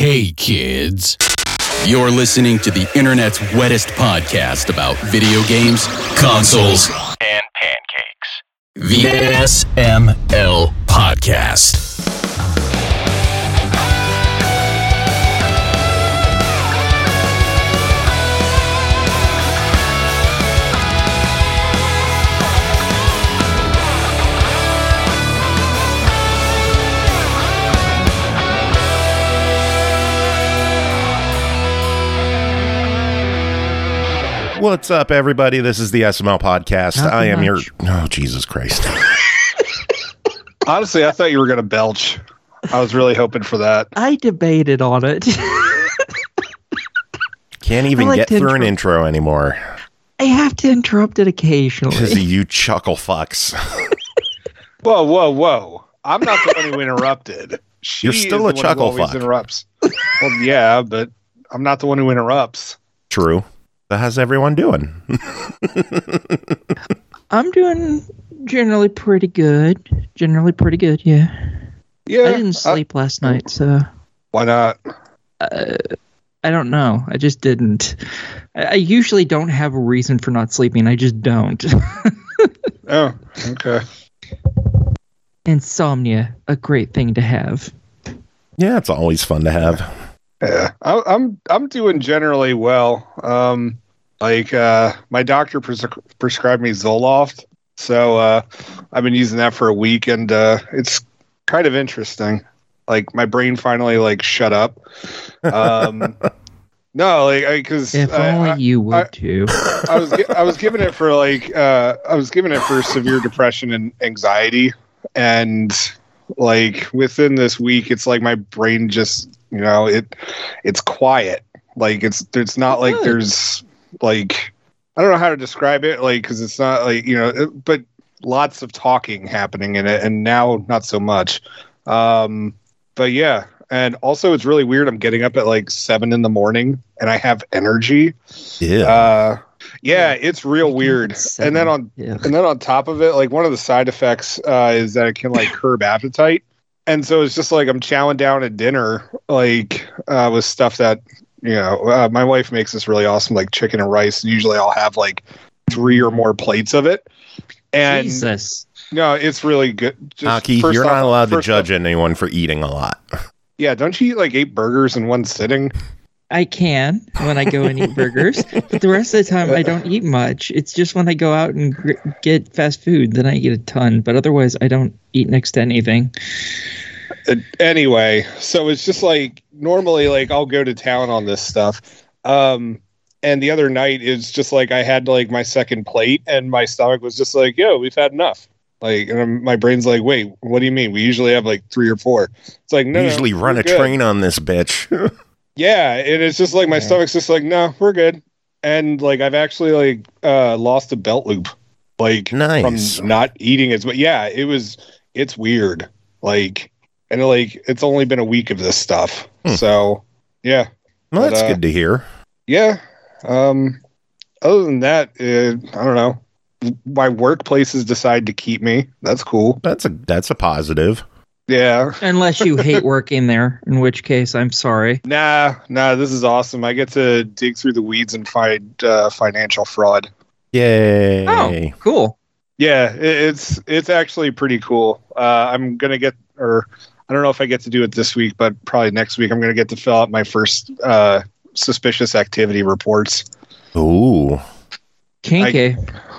Hey kids, you're listening to the internet's wettest podcast about video games, consoles, and pancakes. The SML Podcast. What's up, everybody? This is the SML Podcast. I am your... Oh, Jesus Christ. Honestly, I thought you were going to belch. I was really hoping for that. I debated on it. Can't even get through an intro anymore. I have to interrupt it occasionally. Because of you chuckle fucks. Whoa, whoa, whoa. I'm not the one who interrupted. You're still a chuckle fuck. Interrupts. Well, yeah, but I'm not the one who interrupts. True. So how's everyone doing? I'm doing generally pretty good. Yeah. Yeah. I didn't sleep last night, so... Why not? I don't know. I just didn't. I usually don't have a reason for not sleeping. I just don't. Oh, okay. Insomnia, a great thing to have. Yeah, it's always fun to have. Yeah, I'm doing generally well. My doctor prescribed me Zoloft, so I've been using that for a week, and it's kind of interesting. Like, my brain finally shut up. No, because if only you would too. I was given it for severe depression and anxiety, and within this week, it's like my brain just. It's quiet. It's not like there's I don't know how to describe it. Because it's not but lots of talking happening in it, and now not so much. But yeah, and also it's really weird. I'm getting up at 7 a.m, and I have energy. Yeah. Yeah, it's real weird. And then on top of it, one of the side effects is that it can curb appetite. And so it's just I'm chowing down at dinner, with stuff that, my wife makes this really awesome, chicken and rice. And usually I'll have 3 or more plates of it. And Jesus. No, it's really good. Aki, you're not allowed to judge anyone for eating a lot. Yeah, don't you eat 8 burgers in one sitting? I can when I go and eat burgers, but the rest of the time I don't eat much. It's just when I go out and get fast food, then I eat a ton. But otherwise, I don't eat next to anything. Anyway, so it's just normally I'll go to town on this stuff. And the other night is just I had my second plate, and my stomach was just yo, we've had enough. And my brain's wait, what do you mean? We usually have 3 or 4. It's no, we usually run a train on this bitch. Yeah, and it's just my stomach's just no, we're good. And I've actually lost a belt loop, nice. From not eating as much. Yeah, it's weird. And it's only been a week of this stuff. So yeah. Well, that's good to hear. Yeah. Other than that, I don't know. My workplaces decide to keep me. That's cool. That's a positive. Yeah. Unless you hate working there, in which case I'm sorry. Nah, this is awesome. I get to dig through the weeds and find financial fraud. Yay. Oh, cool. Yeah, it's actually pretty cool. I'm going to get, or I don't know if I get to do it this week, but probably next week I'm going to get to fill out my first suspicious activity reports. Ooh. Kinky.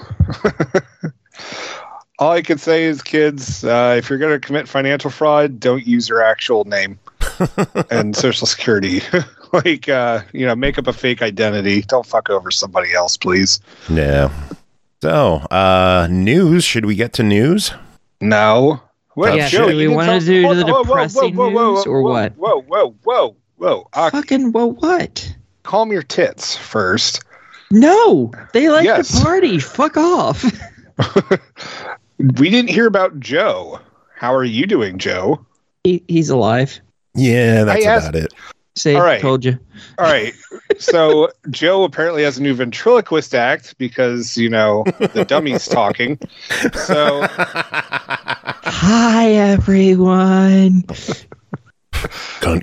All I can say is, kids, if you're going to commit financial fraud, don't use your actual name and social security. Make up a fake identity. Don't fuck over somebody else, please. Yeah. So, news. Should we get to news? No. What? Yeah, do we want to do the depressing news or what? Whoa. Fucking what? Calm your tits first. No, they like to party. Fuck off. We didn't hear about Joe. How are you doing, Joe? He's alive. Yeah, that's about it. See, all right. Told you. All right. So Joe apparently has a new ventriloquist act because, the dummy's talking. So, hi, everyone. Cunt.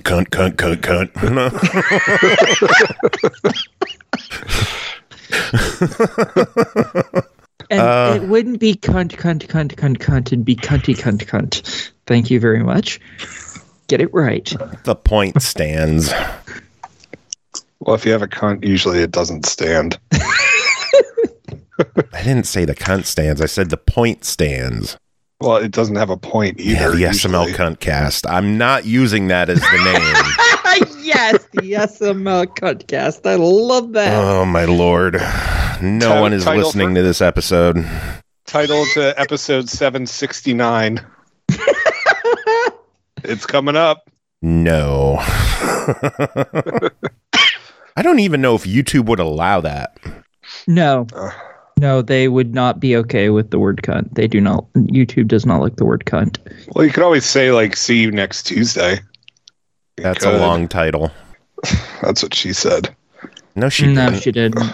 And it wouldn't be cunt. It'd be cunt. Thank you very much. Get it right. The point stands. Well, if you have a cunt, usually it doesn't stand. I didn't say the cunt stands. I said the point stands. Well, it doesn't have a point either. Yeah, the SML usually. Cunt Cast. I'm not using that as the name. Yes, the SML Cuntcast. I love that. Oh, my Lord. No one is title listening for- to this episode. Title to episode 769. It's coming up. No. I don't even know if YouTube would allow that. No, they would not be okay with the word cunt. They do not. YouTube does not like the word cunt. Well, you could always say, like, see you next Tuesday. You That's could. a long title. That's what she said. No, she No, didn't. she didn't.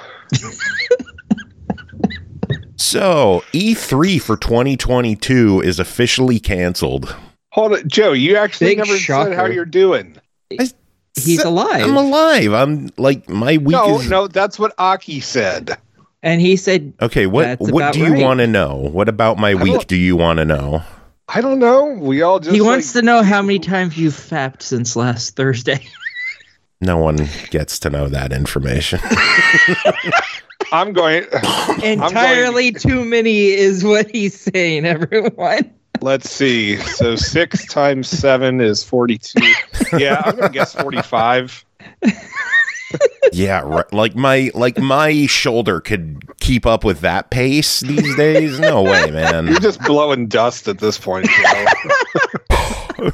So, E3 for 2022 is officially canceled. Hold it, Joe. You actually Big never shocker. said how you're doing. He's alive. I'm alive. I'm like, my week is... No, that's what Aki said. And he said, Okay, That's what about do you right. want to know? What about my week do you want to know? I don't know. We all just he wants to know how many times you've fapped since last Thursday. No one gets to know that information. I'm going. Entirely too many is what he's saying, everyone. Let's see. So 6 times 7 is 42. Yeah, I'm gonna guess 45. Yeah, right. Like my shoulder could keep up with that pace these days. No way, man. You're just blowing dust at this point, Joe.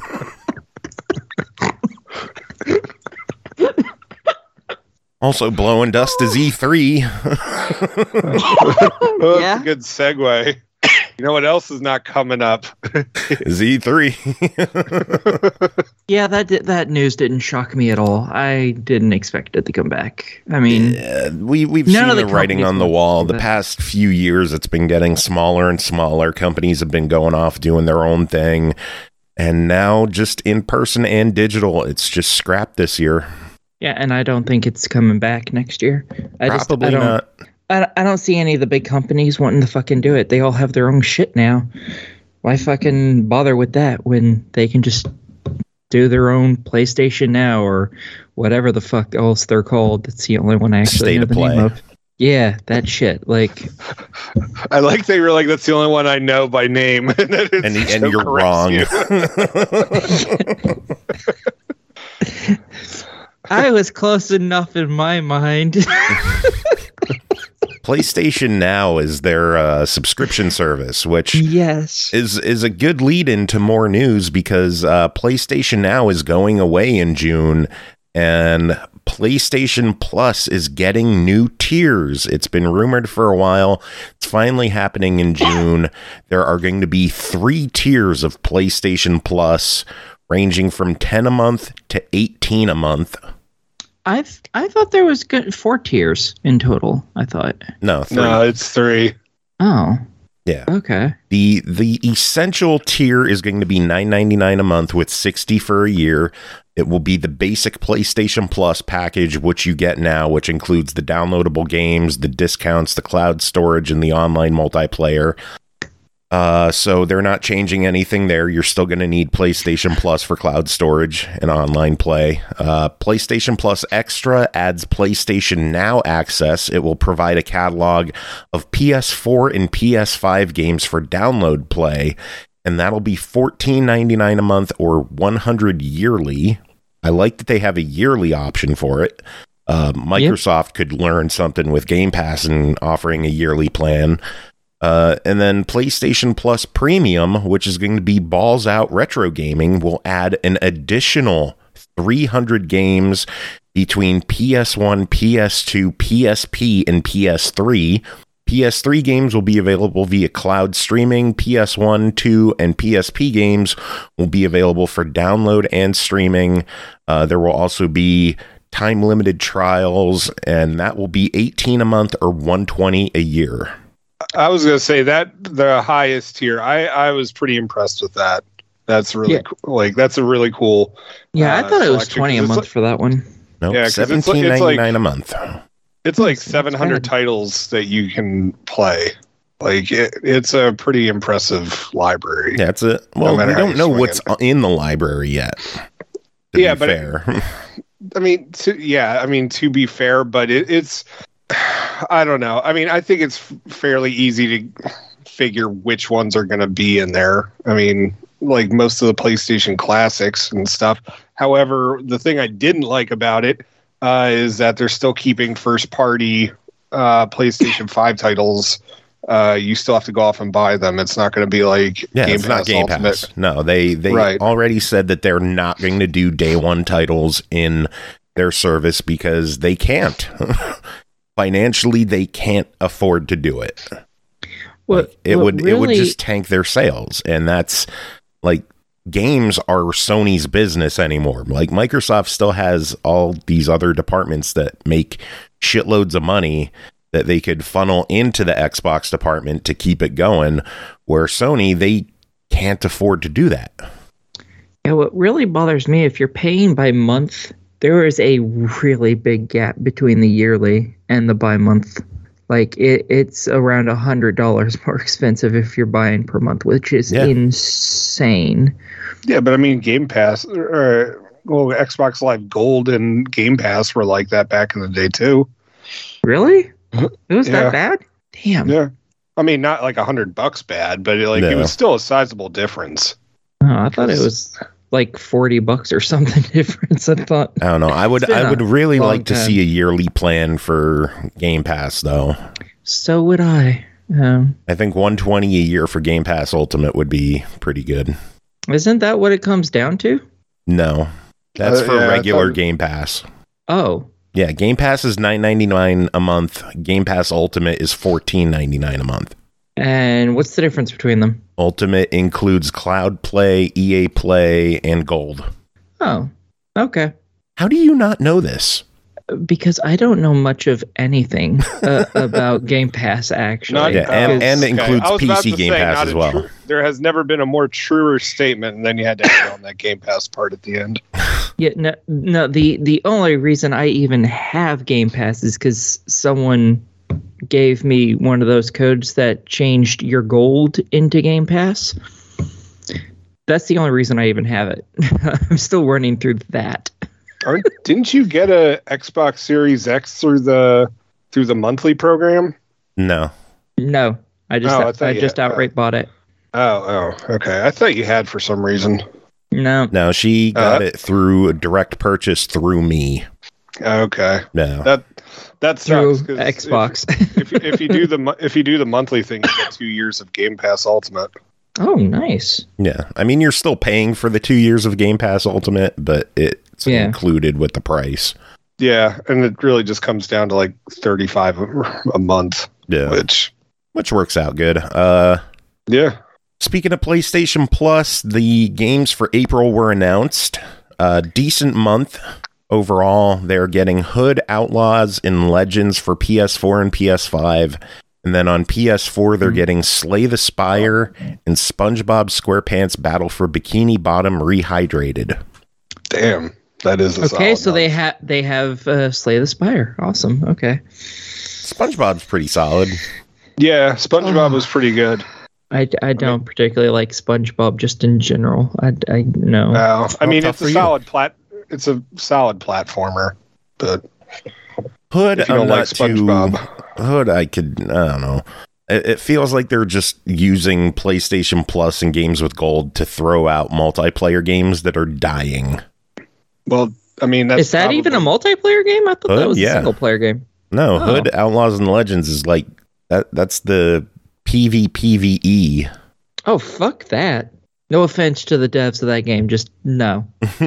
Also blowing dust is E3. Oh, Yeah. that's a good segue. You know what else is not coming up? Is E3. Yeah, that news didn't shock me at all. I didn't expect it to come back. I mean, We've None seen of the the writing companies on the want wall. to The do that. past few years, it's been getting smaller and smaller. Companies have been going off doing their own thing. And now just in person and digital, it's just scrapped this year. yeah, and I don't think it's coming back next year. Probably I don't, not. I don't see any of the big companies wanting to fucking do it. They all have their own shit now. Why fucking bother with that when they can just do their own PlayStation Now or whatever the fuck else they're called? That's the only one I actually State know of the Play. name of. Yeah, that shit. Like, I like they were like, that's the only one I know by name. and And Joe you're corrects wrong. you. I was close enough in my mind. PlayStation Now is their subscription service, which Yes. is a good lead into more news because PlayStation Now is going away in June, and PlayStation Plus is getting new tiers. It's been rumored for a while. It's finally happening in June. There are going to be 3 tiers of PlayStation Plus, ranging from 10 a month to 18 a month. I thought there was 4 tiers in total. I thought. No, 3. No, it's 3. Oh. Yeah. Okay. The essential tier is going to be $9.99 a month with $60 for a year. It will be the basic PlayStation Plus package, which you get now, which includes the downloadable games, the discounts, the cloud storage, and the online multiplayer. So they're not changing anything there. You're still going to need PlayStation Plus for cloud storage and online play. PlayStation Plus Extra adds PlayStation Now access. It will provide a catalog of PS4 and PS5 games for download play, and that'll be $14.99 a month or $100 yearly. I like that they have a yearly option for it. Microsoft could learn something with Game Pass and offering a yearly plan. And then PlayStation Plus Premium, which is going to be balls out retro gaming, will add an additional 300 games between PS1, PS2, PSP, and PS3. PS3 games will be available via cloud streaming. PS1, 2, and PSP games will be available for download and streaming. There will also be time-limited trials, and that will be $18 a month or $120 a year. I was going to say that the highest tier. I was pretty impressed with that. That's really cool. Like, that's a really cool. Yeah, I thought it was selection, 20 a 'cause it's month for that one. Nope, Yeah, 'cause it's like- $17.99 a month. It's like That's 700 bad. titles that you can play. Like, it's a pretty impressive library. Yeah, it's a No well. matter We how don't you know swing what's it. in the library yet. To Yeah, be but fair. I mean, to be fair, but it's, I don't know. I mean, I think it's fairly easy to figure which ones are going to be in there. I mean, like most of the PlayStation classics and stuff. However, the thing I didn't like about it is that they're still keeping first party PlayStation 5 titles. You still have to go off and buy them. It's not going to be like Yeah, Game it's not Pass Game Ultimate. Pass. No, they Right. already said that they're not going to do day one titles in their service because they can't. Financially, they can't afford to do it. It would just tank their sales, and that's like games are Sony's business anymore. Like Microsoft still has all these other departments that make shitloads of money that they could funnel into the Xbox department to keep it going, where Sony, they can't afford to do that. Yeah, what really bothers me, if you're paying by month, there is a really big gap between the yearly and the by month. Like it's around $100 more expensive if you're buying per month, which is insane. Yeah, but I mean, Game Pass, Xbox Live Gold and Game Pass were like that back in the day too. Really? It was Yeah. that bad? Damn. Yeah, I mean, not like $100 bad, but it No. was still a sizable difference. Oh, I thought it was like $40 or something difference. I thought. I don't know. I would been a really long like to time. see a yearly plan for Game Pass, though. So would I. I think $120 a year for Game Pass Ultimate would be pretty good. Isn't that what it comes down to? No, that's for yeah, I regular thought- Game Pass. Oh, Yeah, Game Pass is $9.99 a month. Game Pass Ultimate is $14.99 a month. and what's the difference between them? Ultimate includes Cloud Play, EA Play, and Gold. Oh, okay. How do you not know this? Because I don't know much of anything about Game Pass, actually. Not- Yeah, and Because- it includes I was about PC to Game say, Pass not as a well. there has never been a more truer statement, and then you had to add on that Game Pass part at the end. Yeah, no. The only reason I even have Game Pass is because someone gave me one of those codes that changed your gold into Game Pass. That's the only reason I even have it. I'm still running through that. Didn't you get a Xbox Series X through the monthly program? No. No, I thought I you just had- outright bought it. Oh, okay. I thought you had for some reason. No, No, she got it through a direct purchase through me. Okay, No. that through sucks. 'cause Xbox. If you do the monthly thing, you get 2 years of Game Pass Ultimate. Oh, nice. Yeah. I mean, you're still paying for the 2 years of Game Pass Ultimate, but it's Yeah. included with the price. Yeah, and it really just comes down to like $35 a month, Yeah. which Works out good. yeah. Speaking of PlayStation Plus, the games for April were announced. Decent month overall. They're getting Hood, Outlaws, and Legends for PS4 and PS5. And then on PS4, they're getting Slay the Spire and SpongeBob SquarePants Battle for Bikini Bottom Rehydrated. Damn, that is a Okay, solid so month. they have Slay the Spire. Awesome. Okay. SpongeBob's pretty solid. Yeah, SpongeBob was pretty good. I don't particularly like SpongeBob just in general. I know. No, I mean tough it's a for you. It's a solid platformer, but Hood, if you don't I'm like not too. SpongeBob. Hood, I don't know. It feels like they're just using PlayStation Plus and games with gold to throw out multiplayer games that are dying. Well, I mean that's Is that even a probably- multiplayer game? I thought that Hood, was yeah. a single player game. No, Oh. Hood, Outlaws, and Legends is like that's the PvPvE. Oh, fuck that. No offense to the devs of that game, just no.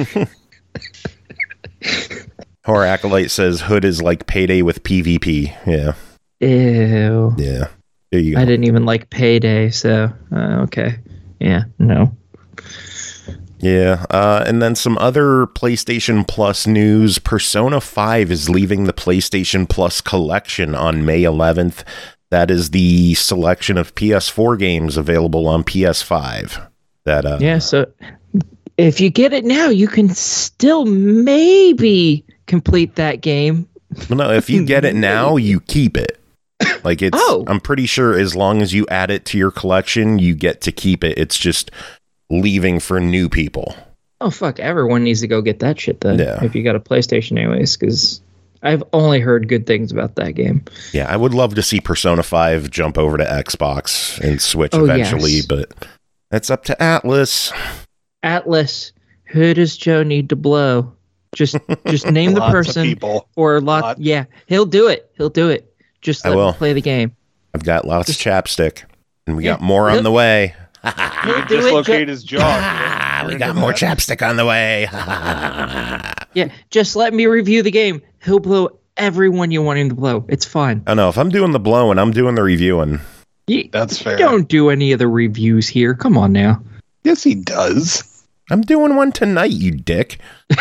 Horror Acolyte says Hood is like Payday with PvP. Yeah, Ew. yeah. There you go. I didn't even like Payday, so okay. Yeah, no. Yeah, and then some other PlayStation Plus news. Persona 5 is leaving the PlayStation Plus collection on May 11th. That is the selection of PS4 games available on PS5. That Yeah, so if you get it now, you can still maybe complete that game. well, no, if you get it now, you keep it. Like it's I'm pretty sure as long as you add it to your collection, you get to keep it. It's just leaving for new people. Oh fuck, everyone needs to go get that shit then. Yeah. If you got a PlayStation anyways, because I've only heard good things about that game. Yeah, I would love to see Persona 5 jump over to Xbox and Switch eventually, yes. But that's up to Atlas. Atlas, who does Joe need to blow? Just name the Lots of person people. or lot. Yeah, he'll do it. Just let him play the game. I've got lots of chapstick, and we got more on the way. He'll do Dislocate his jaw. We got more chapstick on the way. Yeah, just let me review the game. He'll blow everyone you want him to blow. It's fine. I know if I'm doing the blowing, I'm doing the reviewing. That's fair. Don't do any of the reviews here. Come on now. Yes, he does. I'm doing one tonight, you dick.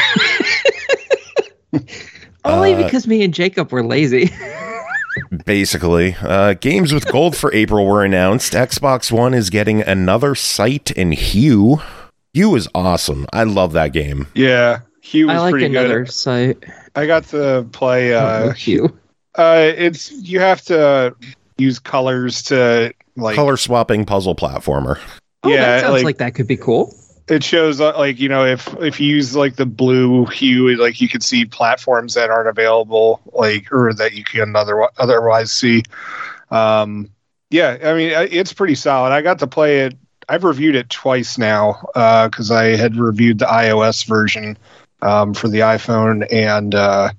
Only because me and Jacob were lazy. Basically, games with gold for April were announced. Xbox One is getting another Sight and Hue. Hue is awesome. I love that game. Yeah, Hue was I like pretty another good. site. I got to play Hue. It's you have to use colors to like Color swapping puzzle platformer. Oh, Yeah, that sounds like- like that could be cool. it shows like if you use like the blue hue, like you can see platforms that aren't available, like or that you can otherwise see. Yeah, I mean it's pretty solid. I got to play it. I've reviewed it twice now because I had reviewed the iOS version for the iPhone and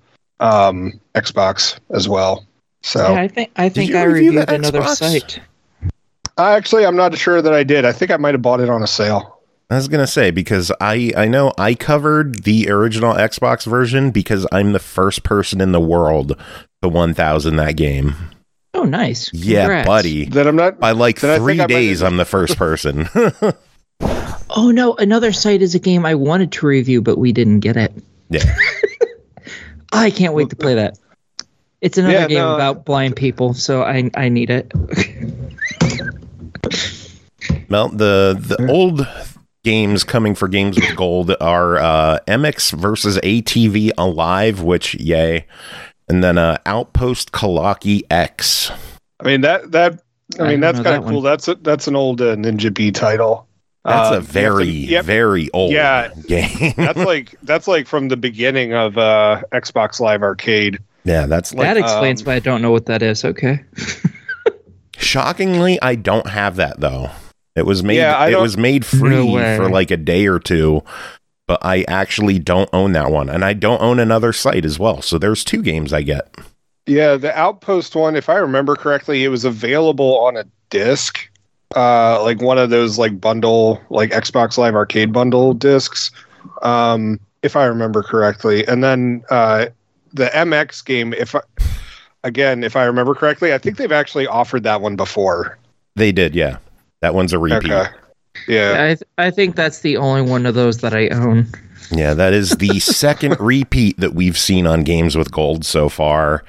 Xbox as well. So Yeah, I think you I review the reviewed another Xbox? site. I'm not sure that I did. I think I might have bought it on a sale. I was going to say, because I know I covered the original Xbox version because I'm the first person in the world to 1,000 that game. Oh, nice. Yeah, Congrats. buddy. That I'm not. By like Then I think 3 I might days, have- I'm the first person. Oh, no. Another site is a game I wanted to review, but we didn't get it. Yeah. I can't wait to play that. It's another Yeah, game no. about blind people, so I need it. Well, the old games coming for games with gold are MX versus ATV Alive, which yay, and then Outpost Kalaki X. I mean that's don't kind know of that cool. one. That's an old Ninja B title. That's a Yep. very old Yeah. game. That's like from the beginning of Xbox Live Arcade. Yeah, that's like That explains why I don't know what that is. Okay. shockingly, I don't have that though. It was made. Yeah, I it don't- was made No free way. for like a day or two, but I actually don't own that one, and I don't own another site as well. So there's 2 games I get. Yeah, the Outpost one, if I remember correctly, it was available on a disc, like one of those like bundle, like Xbox Live Arcade bundle discs, if I remember correctly. And then the MX game, if I remember correctly, I think they've actually offered that one before. They did, yeah. That one's a repeat. Okay. Yeah. I think that's the only one of those that I own. Yeah, that is the second repeat that we've seen on games with gold so far.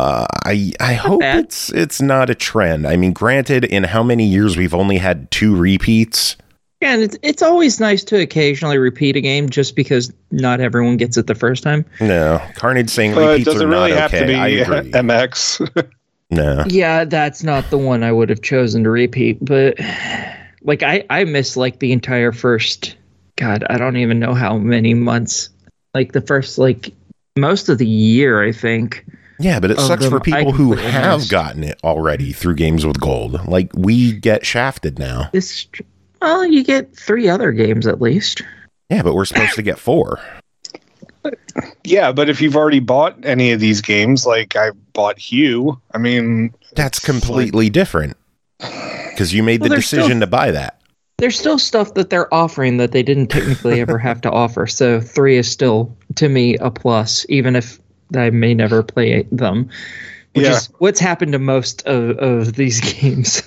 I hope bad. it's not a trend. I mean, granted, in how many years we've only had 2 repeats. Yeah, and it's always nice to occasionally repeat a game just because not everyone gets it the first time. No, Carnage saying But it repeats doesn't are not really have okay. to be I agree. MX. No. Yeah, that's not the one I would have chosen to repeat, but like I missed like the entire first, God, I don't even know how many months, like the first like most of the year, I think. Yeah, but it Of sucks them, for I people who completely have missed. gotten it already through games with gold. Like, we get shafted now. Well, you get 3 other games at least. Yeah, but we're supposed to get 4. Yeah, but if you've already bought any of these games, like I bought Hue, I mean, That's completely different. Because you made Well, the there's decision still- to buy that. There's still stuff that they're offering that they didn't technically ever have to offer. So 3 is still, to me, a plus, even if I may never play them. Which Yeah. is what's happened to most of these games.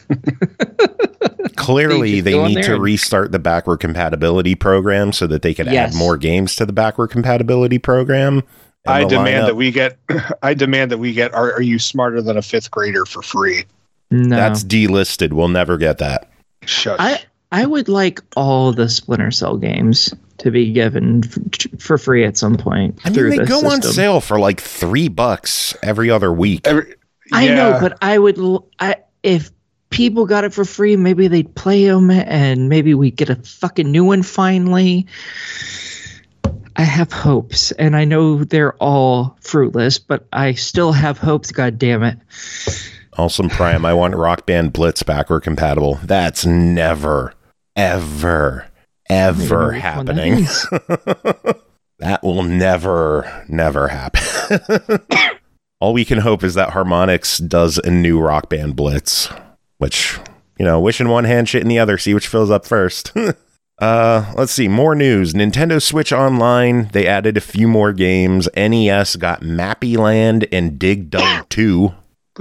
Clearly, just they go in need there to and- restart the backward compatibility program so that they could add Yes. more games to the backward compatibility program. and I the demand lineup. that we get. I demand that we get. Are you smarter than a 5th grader for free? No. That's delisted. We'll never get that. Shush. I would like all the Splinter Cell games to be given for free at some point. I mean, they go on sale for like $3 every other week. I know, but if people got it for free, maybe they'd play them, and maybe we get a fucking new one finally. I have hopes, and I know they're all fruitless, but I still have hopes. God damn it! Awesome Prime. I want Rock Band Blitz backward compatible. That's never, ever happening. That will never happen. All we can hope is that Harmonix does a new Rock Band Blitz, which, wish in one hand, shit in the other, see which fills up first. Let's see, more news. Nintendo Switch Online, they added a few more games. NES got Mappy Land and Dig Dug 2.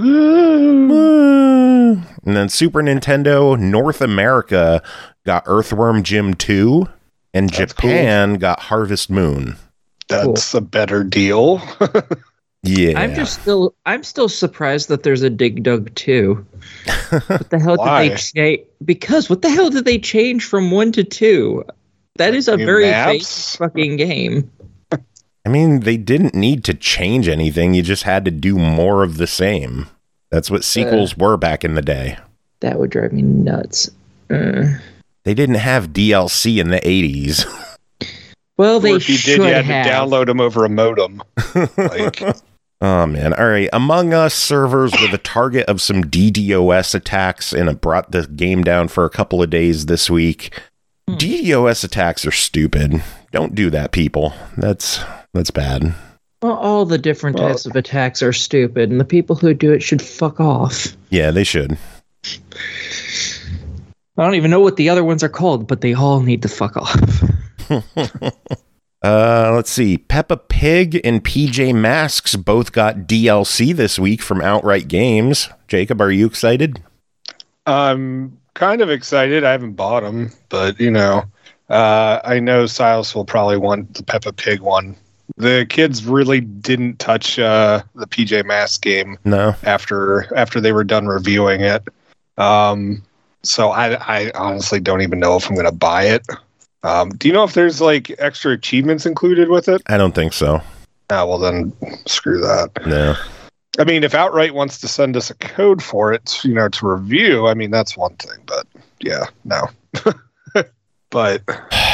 And then Super Nintendo North America got Earthworm Jim 2, and that's Japan got Harvest Moon. That's a better deal. Yeah. I'm still surprised that there's a Dig Dug 2. What the hell did they change? Because what the hell did they change from 1 to 2? That is a very base fucking game. I mean, they didn't need to change anything. You just had to do more of the same. That's what sequels were back in the day. That would drive me nuts. They didn't have DLC in the 80s. Well, they if you did, you had to download them over a modem. Oh, man. All right. Among Us servers were the target of some DDoS attacks, and it brought the game down for a couple of days this week. DDoS attacks are stupid. Don't do that, people. That's bad. Well, all the different types of attacks are stupid, and the people who do it should fuck off. Yeah, they should. I don't even know what the other ones are called, but they all need to fuck off. Let's see. Peppa Pig and PJ Masks both got DLC this week from Outright Games. Jacob, are you excited? I'm kind of excited. I haven't bought them, but I know Silas will probably want the Peppa Pig one. The kids really didn't touch the PJ Masks game. No. After they were done reviewing it. So I honestly don't even know if I'm going to buy it. Do you know if there's like extra achievements included with it? I don't think so. Oh, well then screw that. No. I mean, if Outright wants to send us a code for it, to review, I mean, that's one thing, but yeah, no. But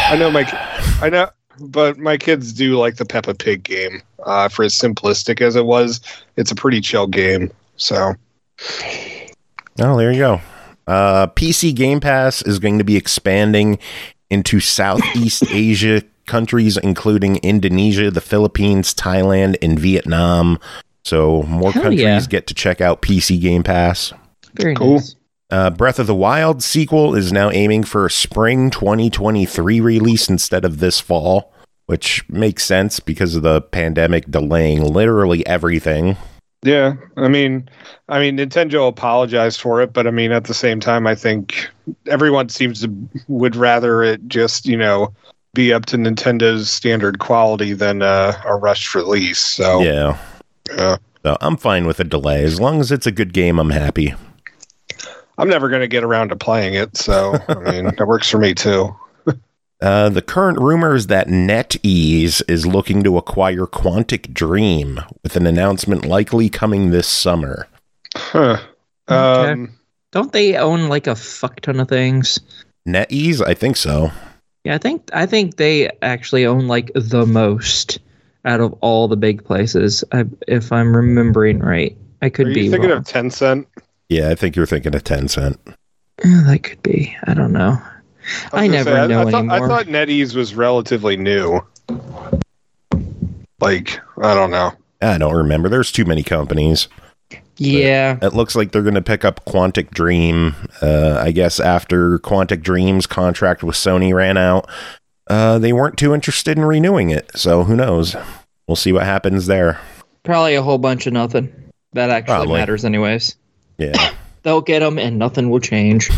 but my kids do like the Peppa Pig game. For as simplistic as it was, it's a pretty chill game. So. Oh, there you go. PC Game Pass is going to be expanding into Southeast Asia countries, including Indonesia, the Philippines, Thailand, and Vietnam. So more countries get to check out PC Game Pass. Very cool. Nice. Breath of the Wild sequel is now aiming for a spring 2023 release instead of this fall, which makes sense because of the pandemic delaying literally everything. Yeah, I mean, Nintendo apologized for it, but I mean, at the same time, I think everyone would rather it just, be up to Nintendo's standard quality than a rushed release. So yeah. So I'm fine with a delay as long as it's a good game. I'm happy. I'm never going to get around to playing it, so I mean, that works for me too. The current rumor is that NetEase is looking to acquire Quantic Dream, with an announcement likely coming this summer. Huh. Okay. Don't they own like a fuck ton of things? NetEase? I think so. Yeah, I think they actually own like the most out of all the big places. If I'm remembering right, I could be. Are you thinking wrong. of Tencent? Yeah, I think you're thinking of Tencent. That could be. I don't know. I never know anymore. I thought NetEase was relatively new. Like, I don't know. I don't remember. There's too many companies. Yeah. But it looks like they're going to pick up Quantic Dream. I guess after Quantic Dream's contract with Sony ran out, they weren't too interested in renewing it. So who knows? We'll see what happens there. Probably a whole bunch of nothing. That actually matters anyways. Yeah. They'll get them and nothing will change.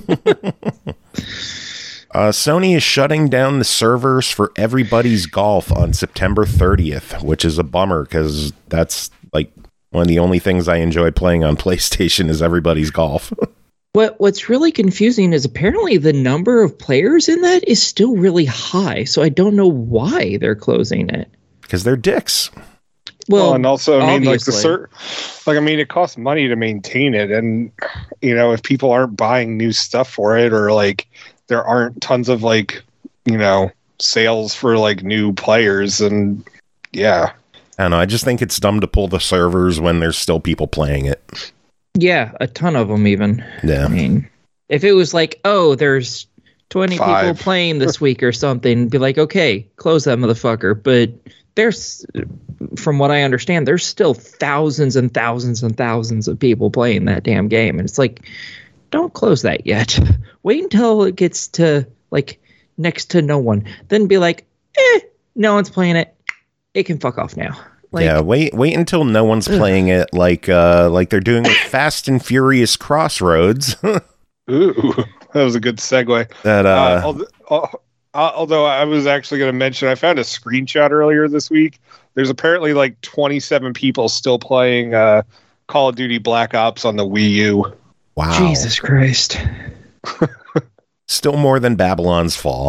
Sony is shutting down the servers for Everybody's Golf on September 30th, which is a bummer because that's like one of the only things I enjoy playing on PlayStation is Everybody's Golf. What's really confusing is apparently the number of players in that is still really high. So I don't know why they're closing it. Because they're dicks. Well, and also, I mean, obviously. it costs money to maintain it, and if people aren't buying new stuff for it, or like there aren't tons of sales for like new players, and yeah, I don't know. I just think it's dumb to pull the servers when there's still people playing it. Yeah, a ton of them even. Yeah. I mean, if it was like, oh, there's 20 people 5 playing this week or something, be like, okay, close that motherfucker. But there's, from what I understand, there's still thousands and thousands and thousands of people playing that damn game. And it's like, don't close that yet. Wait until it gets to like next to no one. Then be like, no one's playing it. It can fuck off now. Like, yeah, wait until no one's playing it like they're doing with Fast and Furious Crossroads. Ooh, that was a good segue. Although I was actually going to mention, I found a screenshot earlier this week. There's apparently like 27 people still playing Call of Duty Black Ops on the Wii U. Wow. Jesus Christ. Still more than Babylon's Fall.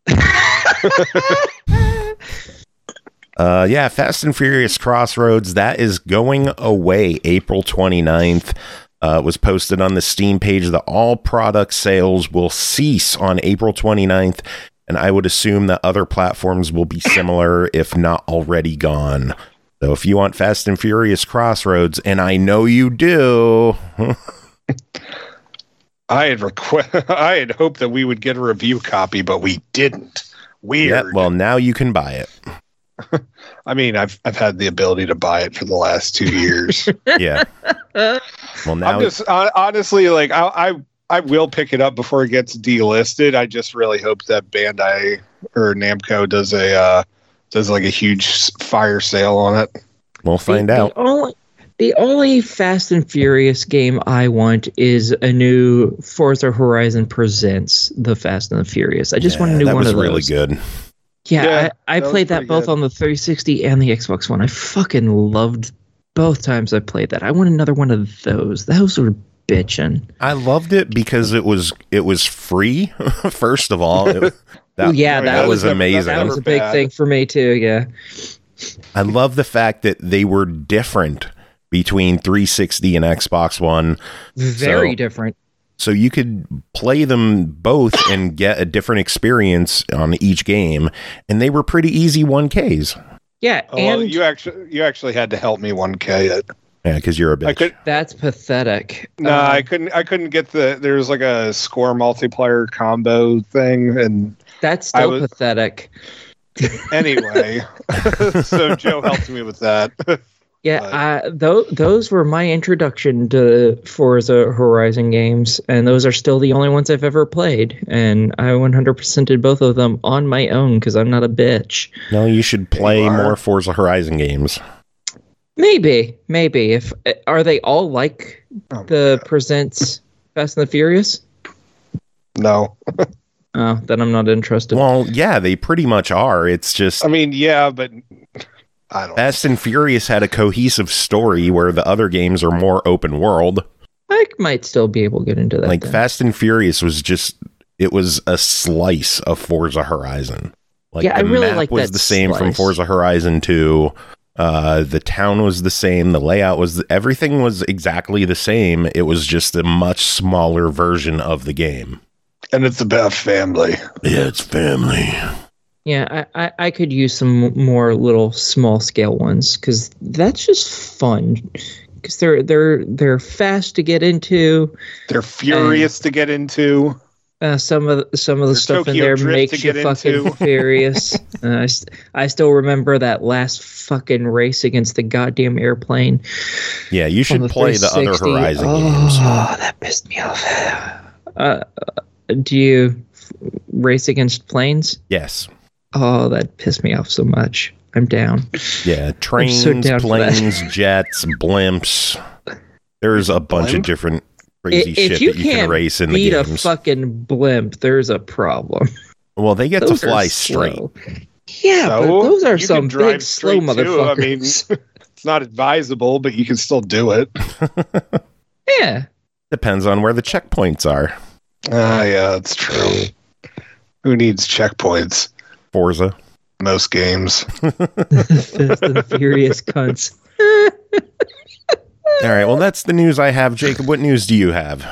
Yeah, Fast and Furious Crossroads, that is going away April 29th. It was posted on the Steam page that all product sales will cease on April 29th, and I would assume that other platforms will be similar, if not already gone. So if you want Fast and Furious Crossroads, and I know you do... I had hoped that we would get a review copy, but we didn't. Weird. Yeah, well, now you can buy it. I mean, I've had the ability to buy it for the last 2 years. Yeah. Well, now I'm just honestly like I will pick it up before it gets delisted. I just really hope that Bandai or Namco does like a huge fire sale on it. we'll find out. The only Fast and Furious game I want is a new Forza Horizon Presents the Fast and the Furious. I just want a new one of those. That was really good. Yeah, I that played was that pretty both good. on the 360 and the Xbox One. I fucking loved both times I played that. I want another one of those. Those were bitchin'. I loved it because it was free. First of all, That was amazing. That was a big thing for me too. Yeah, I love the fact that they were different between 360 and Xbox One. very different. So you could play them both and get a different experience on each game, and they were pretty easy 1Ks. Yeah, Well, and you actually had to help me 1K it. Yeah, because you're a bitch. that's pathetic. No, I couldn't get there was like a score multiplayer combo thing, and That's still pathetic. anyway, so Joe helped me with that. Yeah, those were my introduction to Forza Horizon games, and those are still the only ones I've ever played. And I 100% did both of them on my own because I'm not a bitch. No, you should play more Forza Horizon games. Maybe. If are they all like the Presents Fast and the Furious? No. Oh, then I'm not interested. Well, yeah, they pretty much are. It's just I mean, yeah, but I don't. Fast and Furious had a cohesive story where the other games are more open world. I might still be able to get into that. Like then. Fast and Furious was it was a slice of Forza Horizon. Like Yeah, I the really map like was that the same from slice. Forza Horizon 2. The town was the same. The layout was everything was exactly the same. It was just a much smaller version of the game. And it's about family. Yeah, it's family. Yeah, I could use some more little small scale ones because that's just fun. Because they're fast to get into. They're furious to get into. Some of the stuff in Tokyo there Drift makes to you get fucking into. furious. I still remember that last fucking race against the goddamn airplane. Yeah, you on should play the other 360. Horizon games. Oh, that pissed me off. Do you race against planes? Yes. Oh, that pissed me off so much. I'm down. Yeah, trains, so down for that. planes, jets, blimps. There's a bunch of different crazy shit that you can race in the beat a games. fucking blimp, there's a problem. Well, they get Those to are fly slow. straight. Yeah, but those are you some can drive big slow straight, too. motherfuckers. I mean, it's not advisable, but you can still do it. Yeah. Depends on where the checkpoints are. Yeah, that's true. Who needs checkpoints? Forza. Most games. Fast and Furious cunts. All right, well, that's the news I have. Jacob, what news do you have?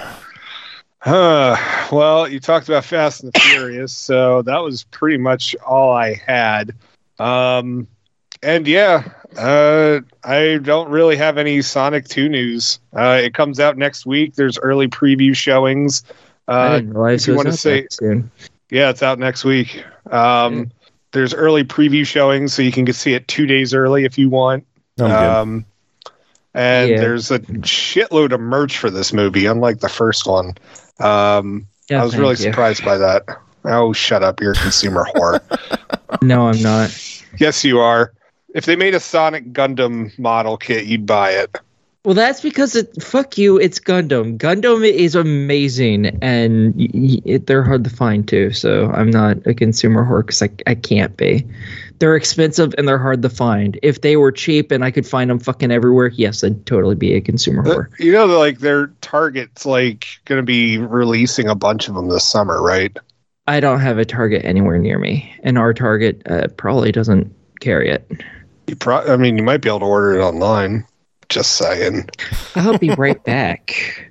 Well, you talked about Fast and the Furious, so that was pretty much all I had. And yeah, I don't really have any Sonic 2 news. It comes out next week. There's early preview showings. I didn't realize if you want to say soon. Yeah, it's out next week. There's early preview showings, so you can see it 2 days early if you want. I'm good. And there's a shitload of merch for this movie, unlike the first one. I was really surprised by that. Oh, shut up. You're a consumer whore. No, I'm not. Yes, you are. If they made a Sonic Gundam model kit, you'd buy it. Well, that's because fuck you, it's Gundam. Gundam is amazing, and they're hard to find too. So I'm not a consumer whore because I can't be. They're expensive and they're hard to find. If they were cheap and I could find them fucking everywhere, yes, I'd totally be a consumer whore. You know, like their Target's like going to be releasing a bunch of them this summer, right? I don't have a Target anywhere near me, and our Target probably doesn't carry it. You might be able to order it online. Just saying. I'll be right back.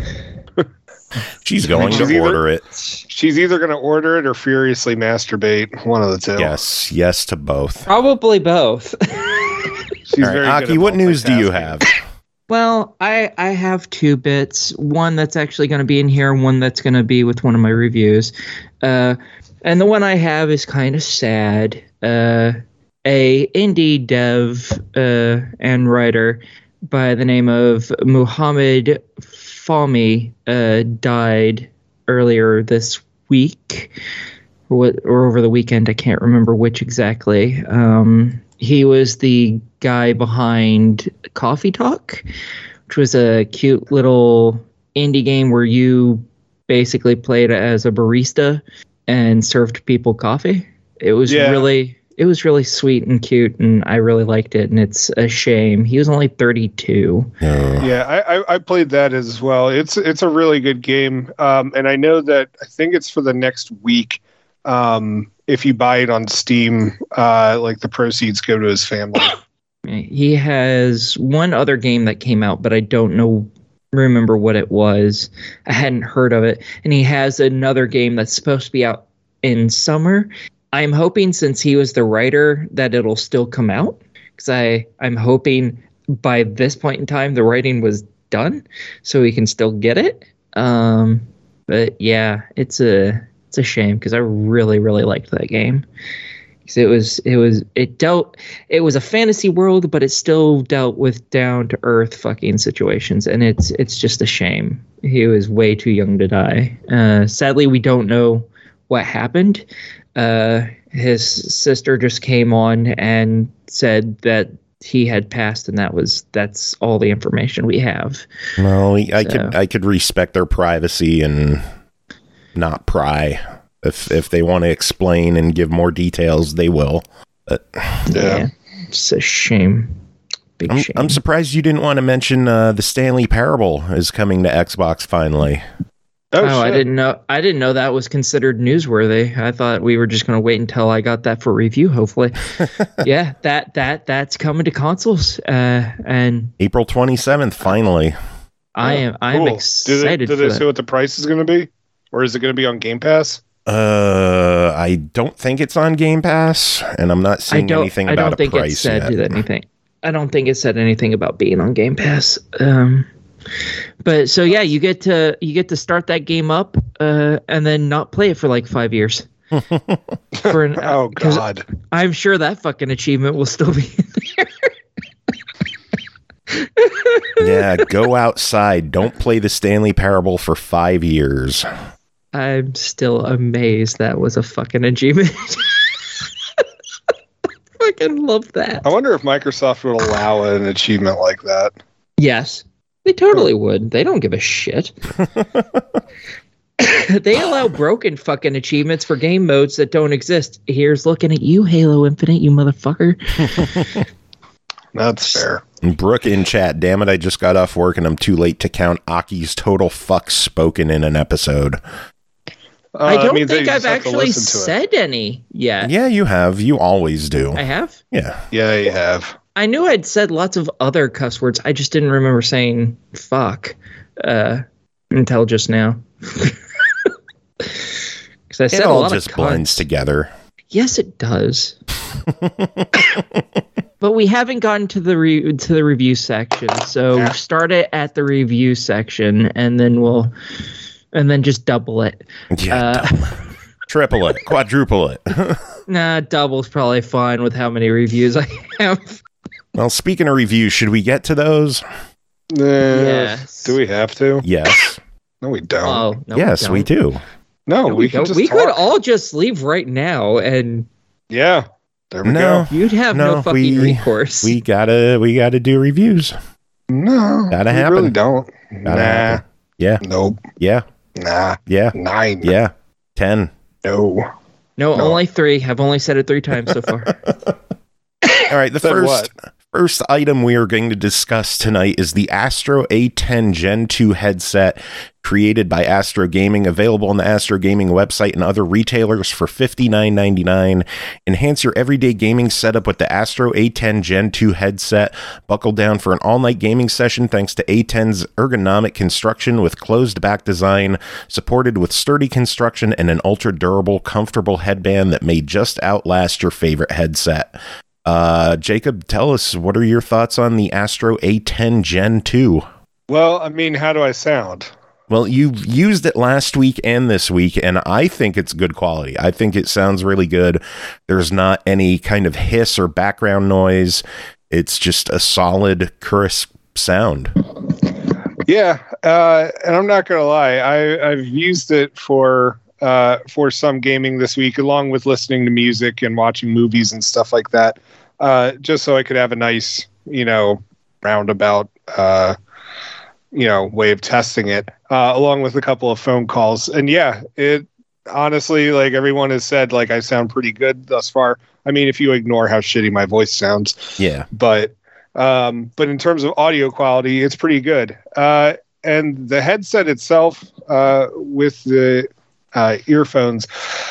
She's going to order it. She's either going to order it or furiously masturbate. One of the two. Yes to both. Probably both. She's All right, Aki, what news do you have? Well, I have 2 bits. One that's actually going to be in here, and one that's going to be with one of my reviews. And the one I have is kind of sad. A indie dev and writer by the name of Muhammad Fahmy died earlier this week, or over the weekend. I can't remember which exactly. He was the guy behind Coffee Talk, which was a cute little indie game where you basically played as a barista and served people coffee. It was really sweet and cute, and I really liked it, and it's a shame. He was only 32. Yeah, I played that as well. It's a really good game, and I know that I think it's for the next week. If you buy it on Steam, like the proceeds go to his family. He has one other game that came out, but I don't remember what it was. I hadn't heard of it. And he has another game that's supposed to be out in summer. I'm hoping, since he was the writer, that it'll still come out, because I'm hoping by this point in time the writing was done, so we can still get it. But yeah, it's a shame, because I really, really liked that game. Because it was a fantasy world, but it still dealt with down to earth fucking situations, and it's just a shame. He was way too young to die. Sadly, we don't know what happened. His sister just came on and said that he had passed, and that's all the information we have. Well, I could respect their privacy and not pry. If they want to explain and give more details, they will. But yeah, it's a shame. Big shame. I'm surprised you didn't want to mention the Stanley Parable is coming to Xbox finally. Oh, I didn't know that was considered newsworthy. I thought we were just going to wait until I got that for review, hopefully. Yeah, that's coming to consoles, and April 27th finally. I'm cool. excited. Did they say what the price is going to be, or is it going to be on Game Pass? I don't think it's on Game Pass, and I'm not seeing anything about a price yet. I don't think it said anything about being on Game Pass. But so yeah, you get to start that game up and then not play it for like 5 years. Oh God! I'm sure that fucking achievement will still be in there. Yeah, go outside. Don't play the Stanley Parable for 5 years. I'm still amazed that was a fucking achievement. Fucking love that. I wonder if Microsoft would allow an achievement like that. Yes. They totally would. They don't give a shit. They allow broken fucking achievements for game modes that don't exist. Here's looking at you, Halo Infinite, you motherfucker. That's fair. Brooke in chat, damn it, I just got off work and I'm too late to count Aki's total fucks spoken in an episode. I don't think I've actually said any yet. Yeah, you have. You always do. I have? Yeah. Yeah, you have. I knew I'd said lots of other cuss words. I just didn't remember saying fuck until just now. Because I said it a all lot just of blends together. Yes, it does. But we haven't gotten to the review section, so start it at the review section, and then just double it. Yeah, triple it, quadruple it. Nah, double's probably fine with how many reviews I have. Well, speaking of reviews, should we get to those? Yes. Do we have to? Yes. No, we don't. Oh, no, yes, we do. No, we can just could all just leave right now, and yeah, there we go. You'd have no fucking recourse. We gotta do reviews. No, gotta we happen. Really don't. Gotta happen. Yeah. Nope. Yeah. Nah. Yeah. 9. Yeah. 10. No. No, only 3. I've only said it 3 times so far. All right, the first item we are going to discuss tonight is the Astro A10 Gen 2 headset created by Astro Gaming, available on the Astro Gaming website and other retailers for $59.99. Enhance your everyday gaming setup with the Astro A10 Gen 2 headset. Buckle down for an all-night gaming session thanks to A10's ergonomic construction with closed-back design, supported with sturdy construction and an ultra-durable, comfortable headband that may just outlast your favorite headset. Jacob, tell us, what are your thoughts on the Astro A10 Gen 2? Well, I mean, how do I sound? Well, you've used it last week and this week, and I think it's good quality. I think it sounds really good. There's not any kind of hiss or background noise. It's just a solid, crisp sound. Yeah, and I'm not going to lie. I've used it for some gaming this week, along with listening to music and watching movies and stuff like that, just so I could have a nice, roundabout, way of testing it, along with a couple of phone calls. And yeah, it honestly, like everyone has said, like I sound pretty good thus far. I mean, if you ignore how shitty my voice sounds, yeah. But in terms of audio quality, it's pretty good. And the headset itself, with the earphones,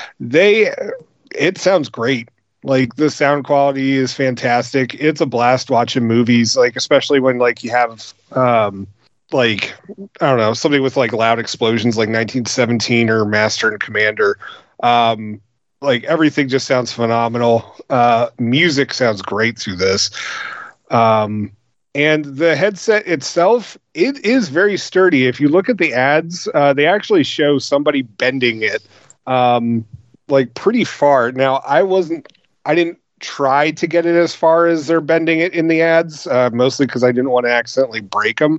it sounds great. Like the sound quality is fantastic. It's a blast watching movies, like especially when like you have like I don't know, something with like loud explosions like 1917 or Master and Commander. Like everything just sounds phenomenal. Music sounds great through this. And the headset itself, it is very sturdy. If you look at the ads, they actually show somebody bending it like pretty far. Now, I didn't try to get it as far as they're bending it in the ads, mostly because I didn't want to accidentally break them.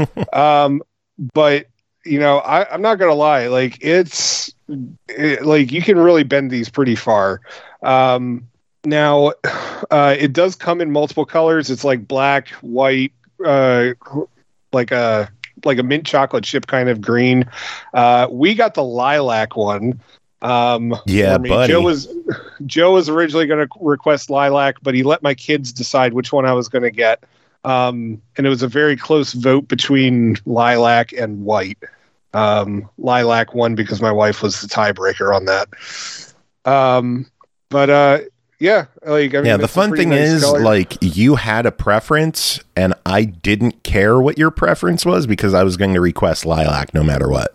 But, I'm not going to lie. Like, like you can really bend these pretty far. Now, it does come in multiple colors. It's like black, white, like a mint chocolate chip kind of green. We got the lilac one. Yeah, buddy. Joe was originally going to request lilac, but he let my kids decide which one I was going to get. And it was a very close vote between lilac and white. Lilac won because my wife was the tiebreaker on that. Yeah, like I mean, the fun thing nice is, color. like, you had a preference, and I didn't care what your preference was because I was going to request lilac no matter what.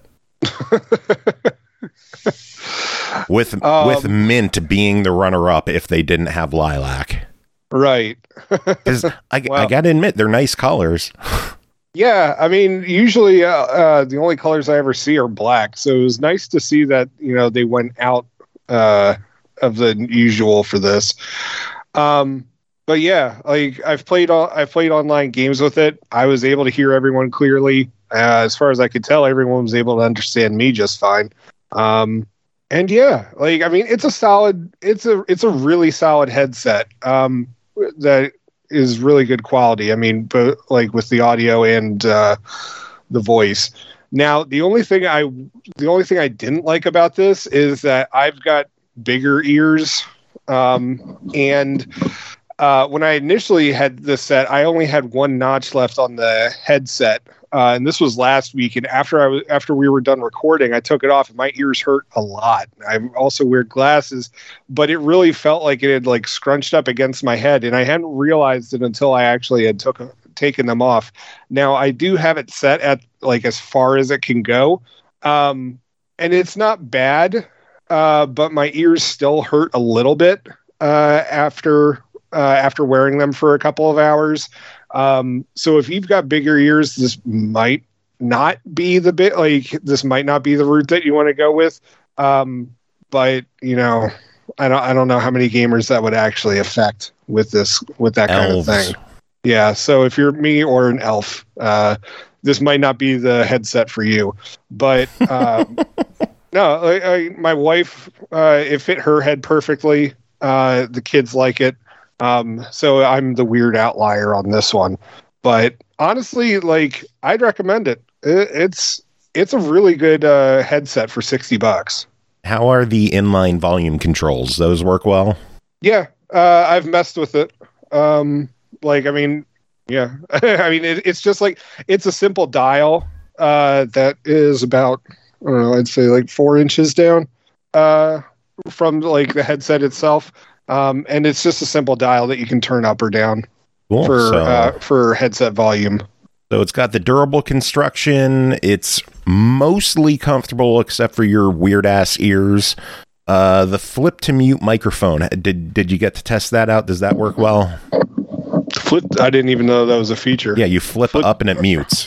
with mint being the runner-up if they didn't have lilac, right? Because I got to admit, they're nice colors. Yeah, I mean, usually the only colors I ever see are black, so it was nice to see that they went out of the usual for this. But yeah, like I've played online games with it. I was able to hear everyone clearly. As far as I could tell, everyone was able to understand me just fine. And yeah, like I mean, it's a really solid headset that is really good quality. I mean, but like with the audio and the voice. Now, the only thing I didn't like about this is that I've got bigger ears, and when I initially had this set, I only had one notch left on the headset. And this was last week. And after we were done recording, I took it off and my ears hurt a lot. I also wear glasses, but it really felt like it had like scrunched up against my head. And I hadn't realized it until I actually had taken them off. Now I do have it set at like as far as it can go. And it's not bad. But my ears still hurt a little bit, after wearing them for a couple of hours. So if you've got bigger ears, this might not be the route that you want to go with. But you know, I don't know how many gamers that would actually affect with that kind of thing. Yeah. So if you're me or an elf, this might not be the headset for you, but, no, my wife, it fit her head perfectly. The kids like it. So I'm the weird outlier on this one, but honestly, like I'd recommend it. It's a really good headset for $60. How are the inline volume controls? Those work well? Yeah, I've messed with it. Like, I mean, yeah, I mean, it's just like, it's a simple dial that is about, I don't know, I'd say like 4 inches down from like the headset itself. And it's just a simple dial that you can turn up or down for headset volume. So it's got the durable construction. It's mostly comfortable except for your weird ass ears. The flip to mute microphone. Did you get to test that out? Does that work well? Flip? I didn't even know that was a feature. Yeah, you flip up and it mutes.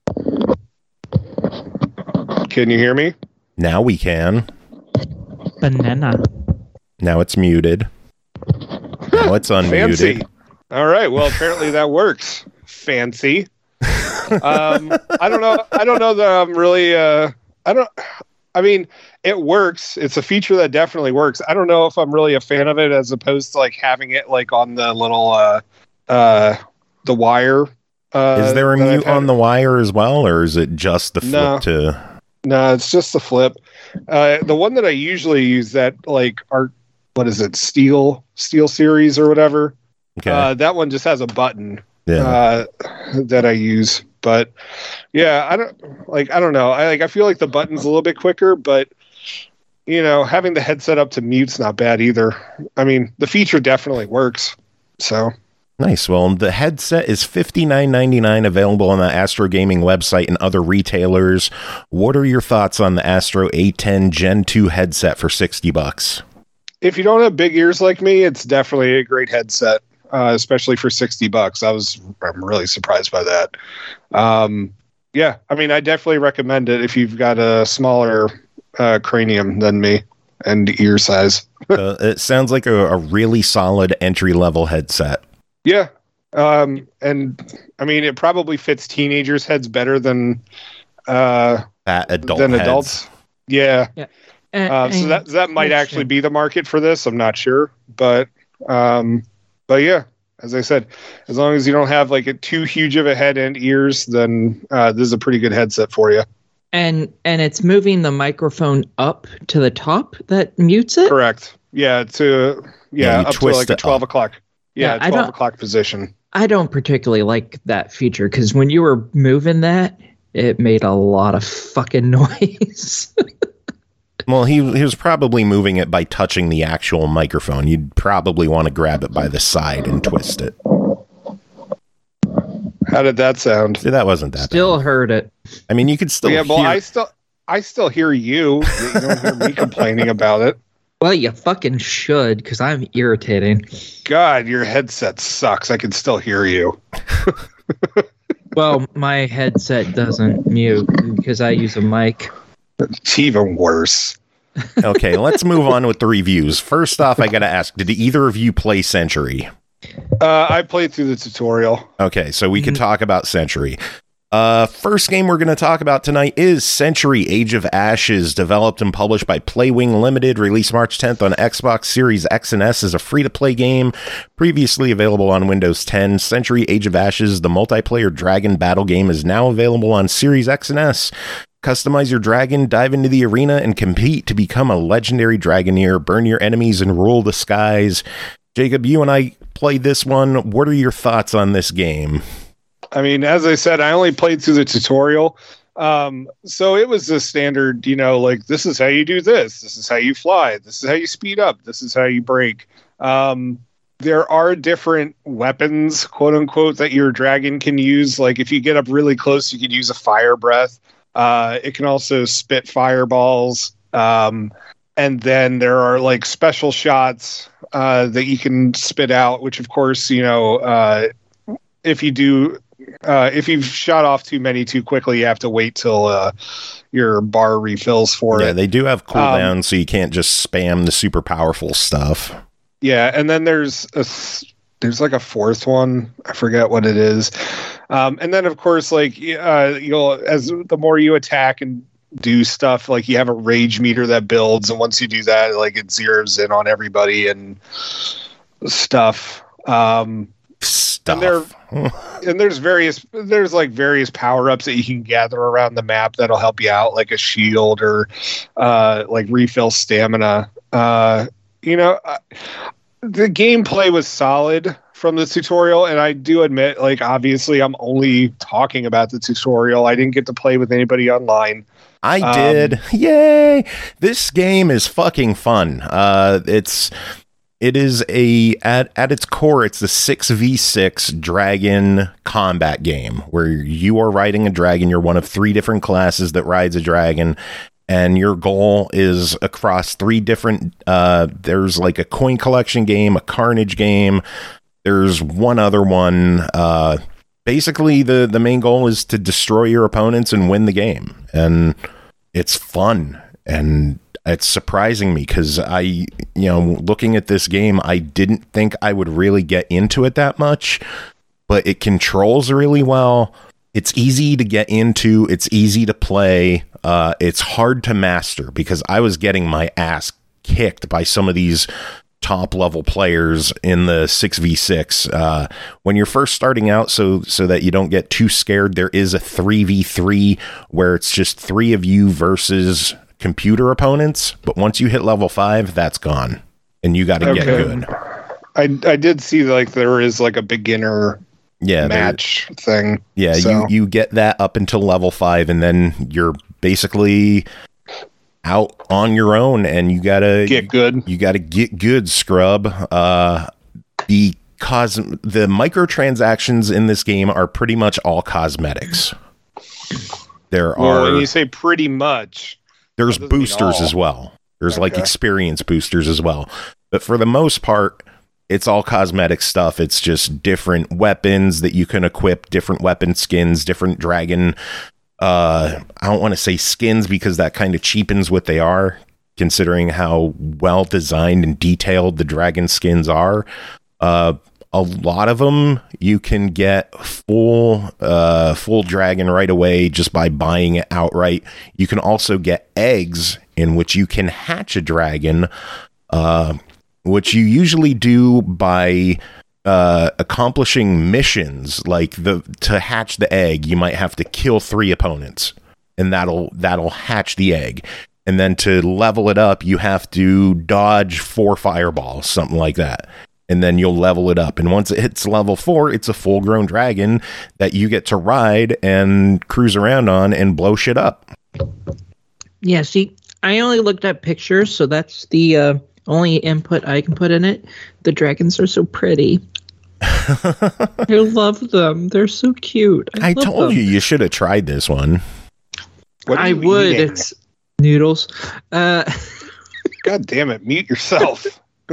Can you hear me? Now we can. Banana. Now it's muted. Now it's unmuted. Fancy. All right. Well, apparently that works. Fancy. I don't know that I'm really. I mean, it works. It's a feature that definitely works. I don't know if I'm really a fan of it, as opposed to like having it like on the little the wire. Is there a mute on the wire as well, or is it just the flip to? No, it's just the flip. The one that I usually use, that like what is it, Steel Series or whatever. Okay. That one just has a button that I use. But yeah, I don't know. I feel like the button's a little bit quicker, but you know, having the headset up to mute's not bad either. I mean, the feature definitely works. So nice. Well, the headset is $59.99, available on the Astro Gaming website and other retailers. What are your thoughts on the Astro A10 Gen 2 headset for $60? If you don't have big ears like me, it's definitely a great headset, especially for $60. I'm really surprised by that. Yeah, I mean, I definitely recommend it if you've got a smaller cranium than me and ear size. It sounds like a really solid entry-level headset. Yeah. And I mean, it probably fits teenagers' heads better than adults. Yeah. So that might actually be the market for this. I'm not sure, but yeah, as I said, as long as you don't have like too huge of a head and ears, then this is a pretty good headset for you. And it's moving the microphone up to the top that mutes it? Correct. Yeah, up to like a 12 o'clock. Yeah, 12 o'clock position. I don't particularly like that feature because when you were moving that, it made a lot of fucking noise. Well, he was probably moving it by touching the actual microphone. You'd probably want to grab it by the side and twist it. How did that sound? See, that wasn't that Still bad. Heard it. I mean, you could still hear... well, I still hear you. You don't hear me complaining about it. Well, you fucking should, because I'm irritating. God, your headset sucks. I can still hear you. Well, my headset doesn't mute because I use a mic. It's even worse. Okay, let's move on with the reviews. First off, I got to ask, did either of you play Century? I played through the tutorial. Okay, so we can talk about Century. First game we're going to talk about tonight is Century Age of Ashes, developed and published by Playwing Limited, released March 10th on Xbox Series X and S, is a free-to-play game, previously available on Windows 10. Century Age of Ashes, the multiplayer dragon battle game, is now available on Series X and S. Customize your dragon, dive into the arena, and compete to become a legendary Dragoneer, burn your enemies, and rule the skies. Jacob, you and I played this one. What are your thoughts on this game? I mean, as I said, I only played through the tutorial. So it was the standard, like, this is how you do this. This is how you fly. This is how you speed up. This is how you brake. There are different weapons, quote unquote, that your dragon can use. Like, if you get up really close, you could use a fire breath. It can also spit fireballs. And then there are like special shots that you can spit out, which of course, if you've shot off too many too quickly, you have to wait till your bar refills for it. Yeah, they do have cooldowns, so you can't just spam the super powerful stuff. Yeah, and then there's like a fourth one. I forget what it is. And then of course, like the more you attack and do stuff, like you have a rage meter that builds, and once you do that, like it zeroes in on everybody and stuff. And there's various power-ups that you can gather around the map that'll help you out, like a shield or like refill stamina. The gameplay was solid from the tutorial, and I do admit, like, obviously I'm only talking about the tutorial. I didn't get to play with anybody online. I did. Yay! This game is fucking fun. It is at its core, it's a 6v6 dragon combat game where you are riding a dragon. You're one of 3 different classes that rides a dragon, and your goal is across 3 different, there's like a coin collection game, a carnage game. There's one other one. Basically, the main goal is to destroy your opponents and win the game. And it's fun. And it's surprising me because looking at this game, I didn't think I would really get into it that much, but it controls really well. It's easy to get into. It's easy to play. It's hard to master because I was getting my ass kicked by some of these top level players in the 6v6 when you're first starting out, so that you don't get too scared. There is a 3v3 where it's just 3 of you versus computer opponents, but once you hit level 5, that's gone and you got to get good. I did see like there is like a beginner match thing. Yeah, so you get that up until level 5, and then you're basically out on your own, and you gotta get good. You gotta get good, scrub. Because the microtransactions in this game are pretty much all cosmetics. When you say pretty much, there's boosters as well. There's like experience boosters as well, but for the most part, it's all cosmetic stuff. It's just different weapons that you can equip, different weapon skins, different dragon. I don't want to say skins because that kind of cheapens what they are, considering how well designed and detailed the dragon skins are. A lot of them you can get full dragon right away just by buying it outright. You can also get eggs in which you can hatch a dragon, which you usually do by accomplishing missions. Like to hatch the egg, you might have to kill 3 opponents, and that'll hatch the egg. And then to level it up, you have to dodge 4 fireballs, something like that. And then you'll level it up. And once it hits level 4, it's a full-grown dragon that you get to ride and cruise around on and blow shit up. Yeah, see, I only looked at pictures, so that's the only input I can put in it. The dragons are so pretty. I love them. They're so cute. I told you should have tried this one. I would. Eating? It's noodles. God damn it! Mute yourself.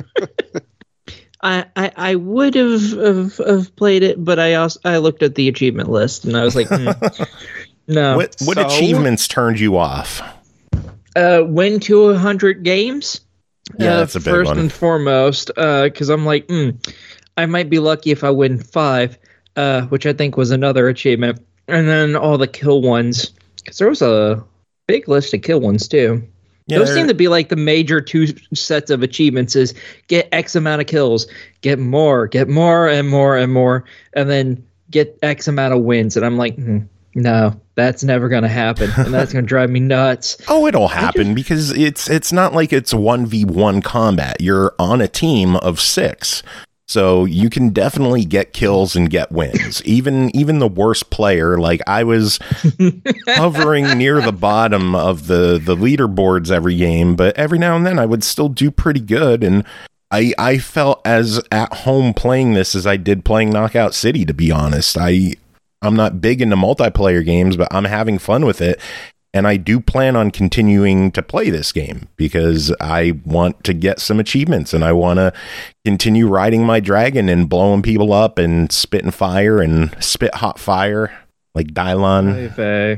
I would have played it, but I looked at the achievement list and I was like, no. What achievements turned you off? Win to 100 games. Yeah, that's a big one. First and foremost, because I'm like, I might be lucky if I win 5, which I think was another achievement. And then all the kill ones, because there was a big list of kill ones too. Yeah, those seem to be like the major 2 sets of achievements: is get X amount of kills, get more and more and more, and then get X amount of wins. And I'm like, No, that's never going to happen. And that's going to drive me nuts. Oh, it'll happen because it's not like it's 1v1 combat. You're on a team of 6. So you can definitely get kills and get wins. Even the worst player, like I was hovering near the bottom of the leaderboards every game, but every now and then I would still do pretty good. And I felt as at home playing this as I did playing Knockout City, to be honest. I'm not big into multiplayer games, but I'm having fun with it. And I do plan on continuing to play this game because I want to get some achievements and I want to continue riding my dragon and blowing people up and spitting fire and spit hot fire like Dylon.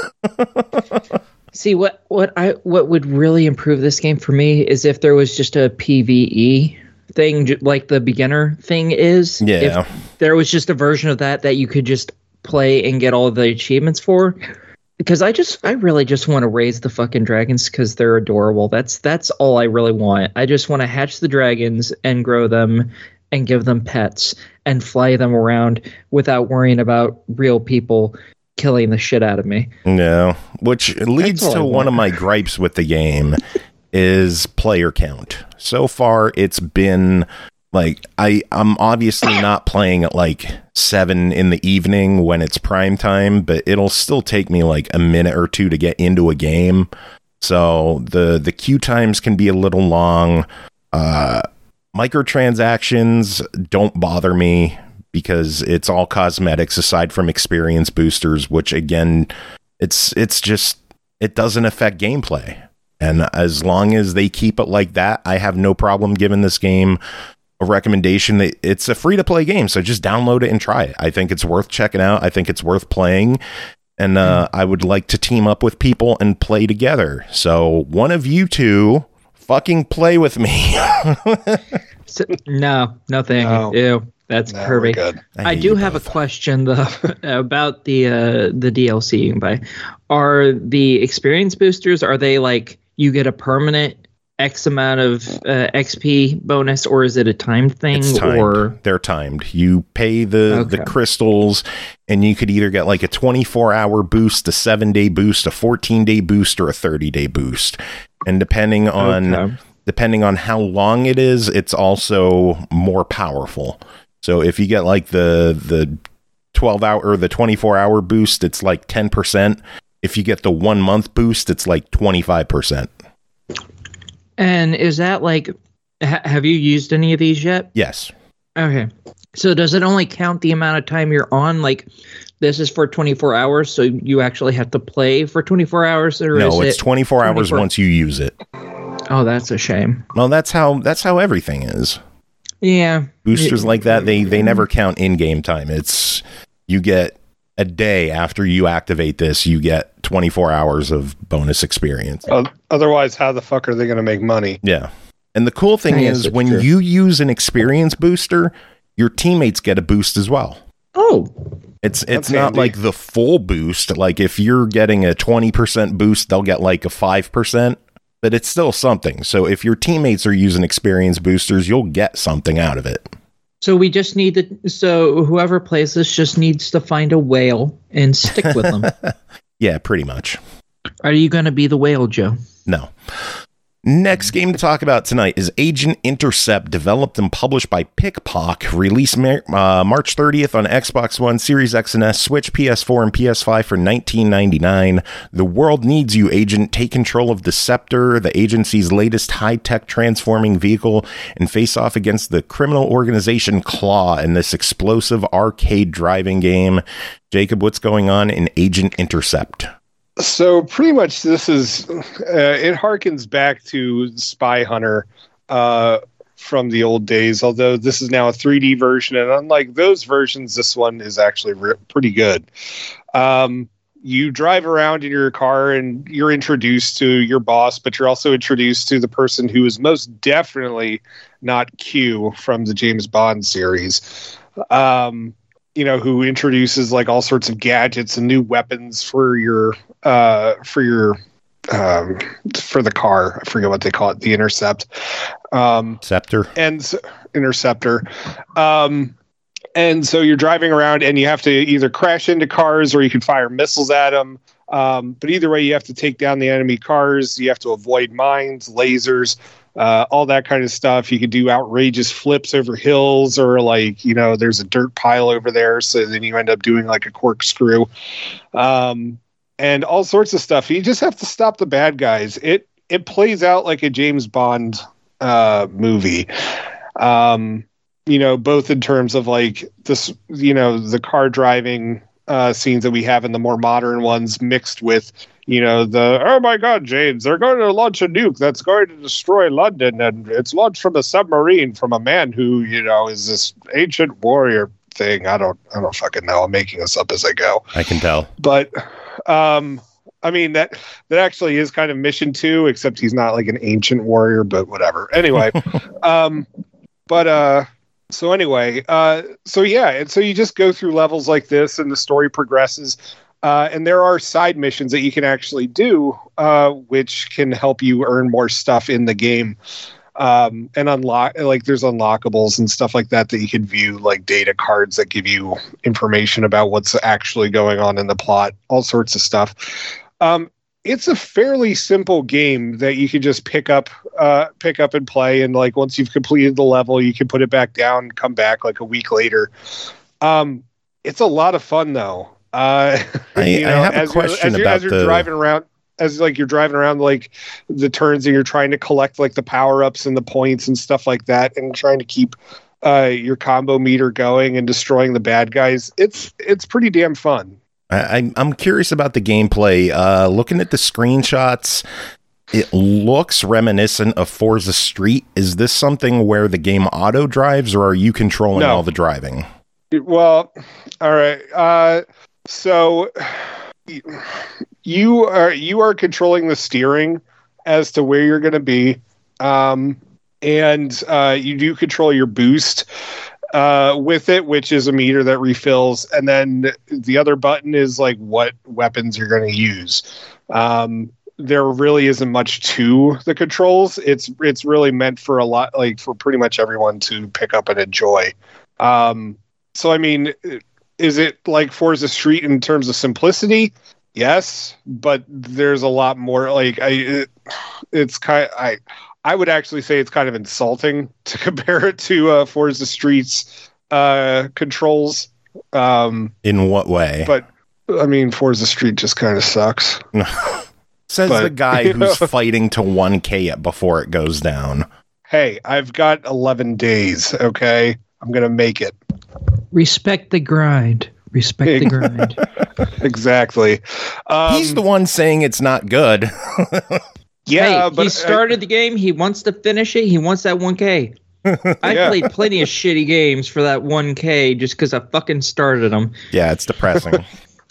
See, what would really improve this game for me is if there was just a PvE thing, like the beginner thing is. Yeah. If there was just a version of that you could just play and get all the achievements for. Because I really just want to raise the fucking dragons because they're adorable. That's all I really want. I just want to hatch the dragons and grow them and give them pets and fly them around without worrying about real people killing the shit out of me. No, which leads to one of my gripes with the game is player count. So far, it's been like I'm obviously not playing at like 7 in the evening when it's prime time, but it'll still take me like a minute or two to get into a game. So the queue times can be a little long. Microtransactions don't bother me because it's all cosmetics aside from experience boosters, which again, it's just, it doesn't affect gameplay. And as long as they keep it like that, I have no problem giving this game a recommendation. That it's a free to play game, so just download it and try it. I think it's worth checking out. I think it's worth playing, and I would like to team up with people and play together. So one of you two fucking play with me. No, thank you. Ew, that's Kirby. I do have a question though about the DLC you can buy. Are the experience boosters, are they like you get a permanent X amount of XP bonus, or is it a timed thing? It's timed. Or they're timed. You pay the crystals, and you could either get like a 24-hour boost, a 7-day boost, a 14-day boost, or a 30-day boost. And depending on how long it is, it's also more powerful. So if you get like the 12-hour or the 24-hour boost, it's like 10%. If you get the 1 month boost, it's like 25%. And is that like, have you used any of these yet? Yes. Okay. So does it only count the amount of time you're on? Like, this is for 24 hours, so you actually have to play for 24 hours? Or no, it's 24 hours once you use it. Oh, that's a shame. Well, that's how everything is. Yeah. Boosters like that, they never count in-game time. It's, you get a day after you activate this, you get 24 hours of bonus experience. Otherwise, how the fuck are they going to make money? Yeah. And the cool thing is when you use an experience booster, your teammates get a boost as well. Oh. It's not like the full boost. Like if you're getting a 20% boost, they'll get like a 5%, but it's still something. So if your teammates are using experience boosters, you'll get something out of it. So we just need so whoever plays this just needs to find a whale and stick with them. Yeah, pretty much. Are you going to be the whale, Joe? No. Next game to talk about tonight is Agent Intercept, developed and published by PikPok, released March 30th on Xbox One, Series X and S, Switch, PS4, and PS5 for $19.99. The world needs you, Agent. Take control of the Scepter, the agency's latest high-tech transforming vehicle, and face off against the criminal organization Claw in this explosive arcade driving game. Jacob, what's going on in Agent Intercept? So pretty much this is, it harkens back to Spy Hunter from the old days, although this is now a 3D version. And unlike those versions, this one is actually pretty good. You drive around in your car and you're introduced to your boss, but you're also introduced to the person who is most definitely not Q from the James Bond series. You know, who introduces like all sorts of gadgets and new weapons for your for the car. I forget what they call it, the Intercept. Scepter. And Interceptor. And so you're driving around and you have to either crash into cars or you can fire missiles at them. But either way, you have to take down the enemy cars. You have to avoid mines, lasers, all that kind of stuff. You can do outrageous flips over hills, or like, there's a dirt pile over there. So then you end up doing like a corkscrew, and all sorts of stuff. You just have to stop the bad guys. It plays out like a James Bond movie. Both in terms of like this, the car driving scenes that we have in the more modern ones, mixed with, oh my God, James, they're going to launch a nuke that's going to destroy London, and it's launched from a submarine from a man who, is this ancient warrior thing. I don't fucking know. I'm making this up as I go. I can tell. But, I mean, that actually is kind of mission 2, except he's not like an ancient warrior, but whatever. Anyway, So you just go through levels like this and the story progresses. And there are side missions that you can actually do, which can help you earn more stuff in the game. And unlock, like, there's unlockables and stuff like that you can view, like data cards that give you information about what's actually going on in the plot, all sorts of stuff. It's a fairly simple game that you can just pick up and play. And like, once you've completed the level, you can put it back down and come back like a week later. It's a lot of fun though. I have a question as you're driving around, you're driving around like the turns and you're trying to collect like the power-ups and the points and stuff like that, and trying to keep your combo meter going and destroying the bad guys. It's pretty damn fun. I'm curious about the gameplay. Looking at the screenshots, it looks reminiscent of Forza Street. Is this something where the game auto drives, or are you controlling all the driving? Well, all right. So you are controlling the steering as to where you're going to be, and you do control your boost with it, which is a meter that refills, and then the other button is like what weapons you're going to use. There really isn't much to the controls. It's really meant for a lot, like for pretty much everyone to pick up and enjoy. So I mean, is it like Forza Street in terms of simplicity? Yes, but there's a lot more. Like I would actually say it's kind of insulting to compare it to Forza Street's controls. In what way? But I mean, Forza Street just kind of sucks. Says the guy who's fighting to 1K it before it goes down. Hey, I've got 11 days, okay? I'm going to make it. Respect the grind. Respect the grind. Exactly. He's the one saying it's not good. Yeah, hey, but he started the game. He wants to finish it. He wants that 1K. I played plenty of shitty games for that 1K just because I fucking started them. Yeah, it's depressing.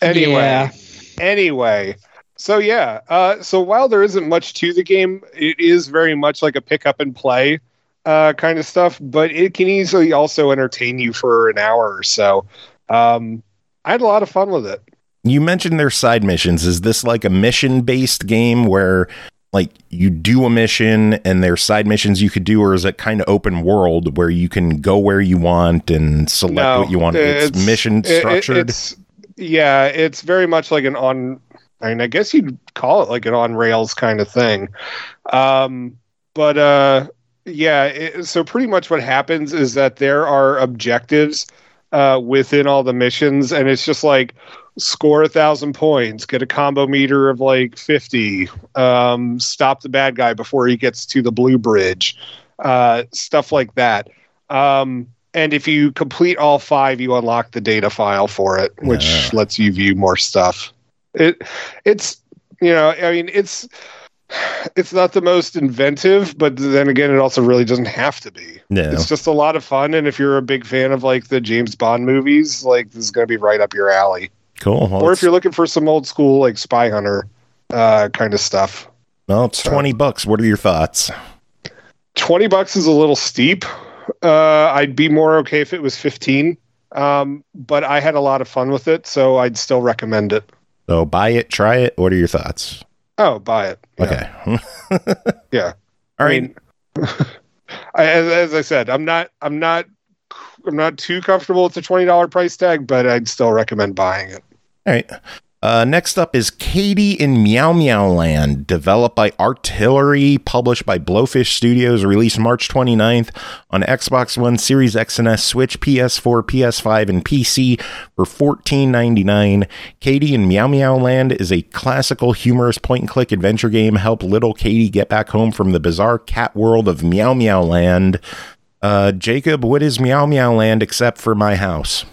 Anyway. So yeah. So while there isn't much to the game, it is very much like a pick up and play kind of stuff. But it can easily also entertain you for an hour or so. I had a lot of fun with it. You mentioned their side missions. Is this like a mission-based game where, like, you do a mission and there's side missions you could do, or is it kind of open world where you can go where you want and select what you want? It's mission structured. It's very much like I guess you'd call it like an on rails kind of thing. So pretty much what happens is that there are objectives within all the missions, and it's just like score 1,000 points, get a combo meter of like 50, stop the bad guy before he gets to the blue bridge, stuff like that. And if you complete all 5, you unlock the data file for it, which lets you view more stuff. It's not the most inventive, but then again, it also really doesn't have to be. No. It's just a lot of fun, and if you're a big fan of like the James Bond movies, like this is going to be right up your alley. Cool. Well, or if you're looking for some old school like Spy Hunter kind of stuff. Well, it's $20. What are your thoughts? $20 is a little steep. I'd be more okay if it was 15. But I had a lot of fun with it, so I'd still recommend it. So buy it, try it. What are your thoughts? Oh, buy it. Yeah. Okay. Yeah. All right. I mean, as I said, I'm not not too comfortable with the $20 price tag, but I'd still recommend buying it. All right. Next up is Katie in Meow Meow Land, developed by Artillery, published by Blowfish Studios, released March 29th on Xbox One, Series X and S, Switch, PS4, PS5, and PC for $14.99. Katie in Meow Meow Land is a classical, humorous point-and-click adventure game. Help little Katie get back home from the bizarre cat world of Meow Meow Land. Jacob, what is Meow Meow Land except for my house?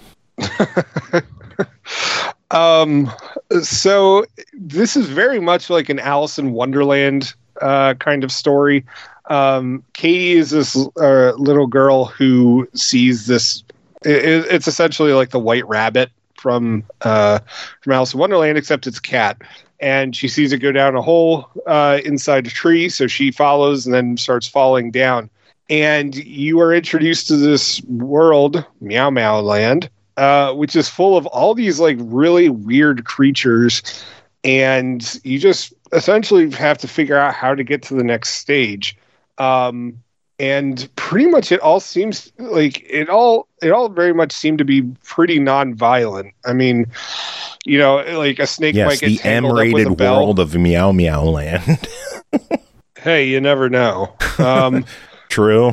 So this is very much like an Alice in Wonderland kind of story. Katie is this little girl who sees this. It's essentially like the White Rabbit from Alice in Wonderland, except it's a cat. And she sees it go down a hole inside a tree, so she follows and then starts falling down. And you are introduced to this world, Meow Meow Land, which is full of all these like really weird creatures, and you just essentially have to figure out how to get to the next stage. And pretty much it all seems like it all very much seemed to be pretty non-violent. I mean, you know, like a snake might get the tangled up with a M-rated bell. world of Meow Meow Land. Hey, you never know. True.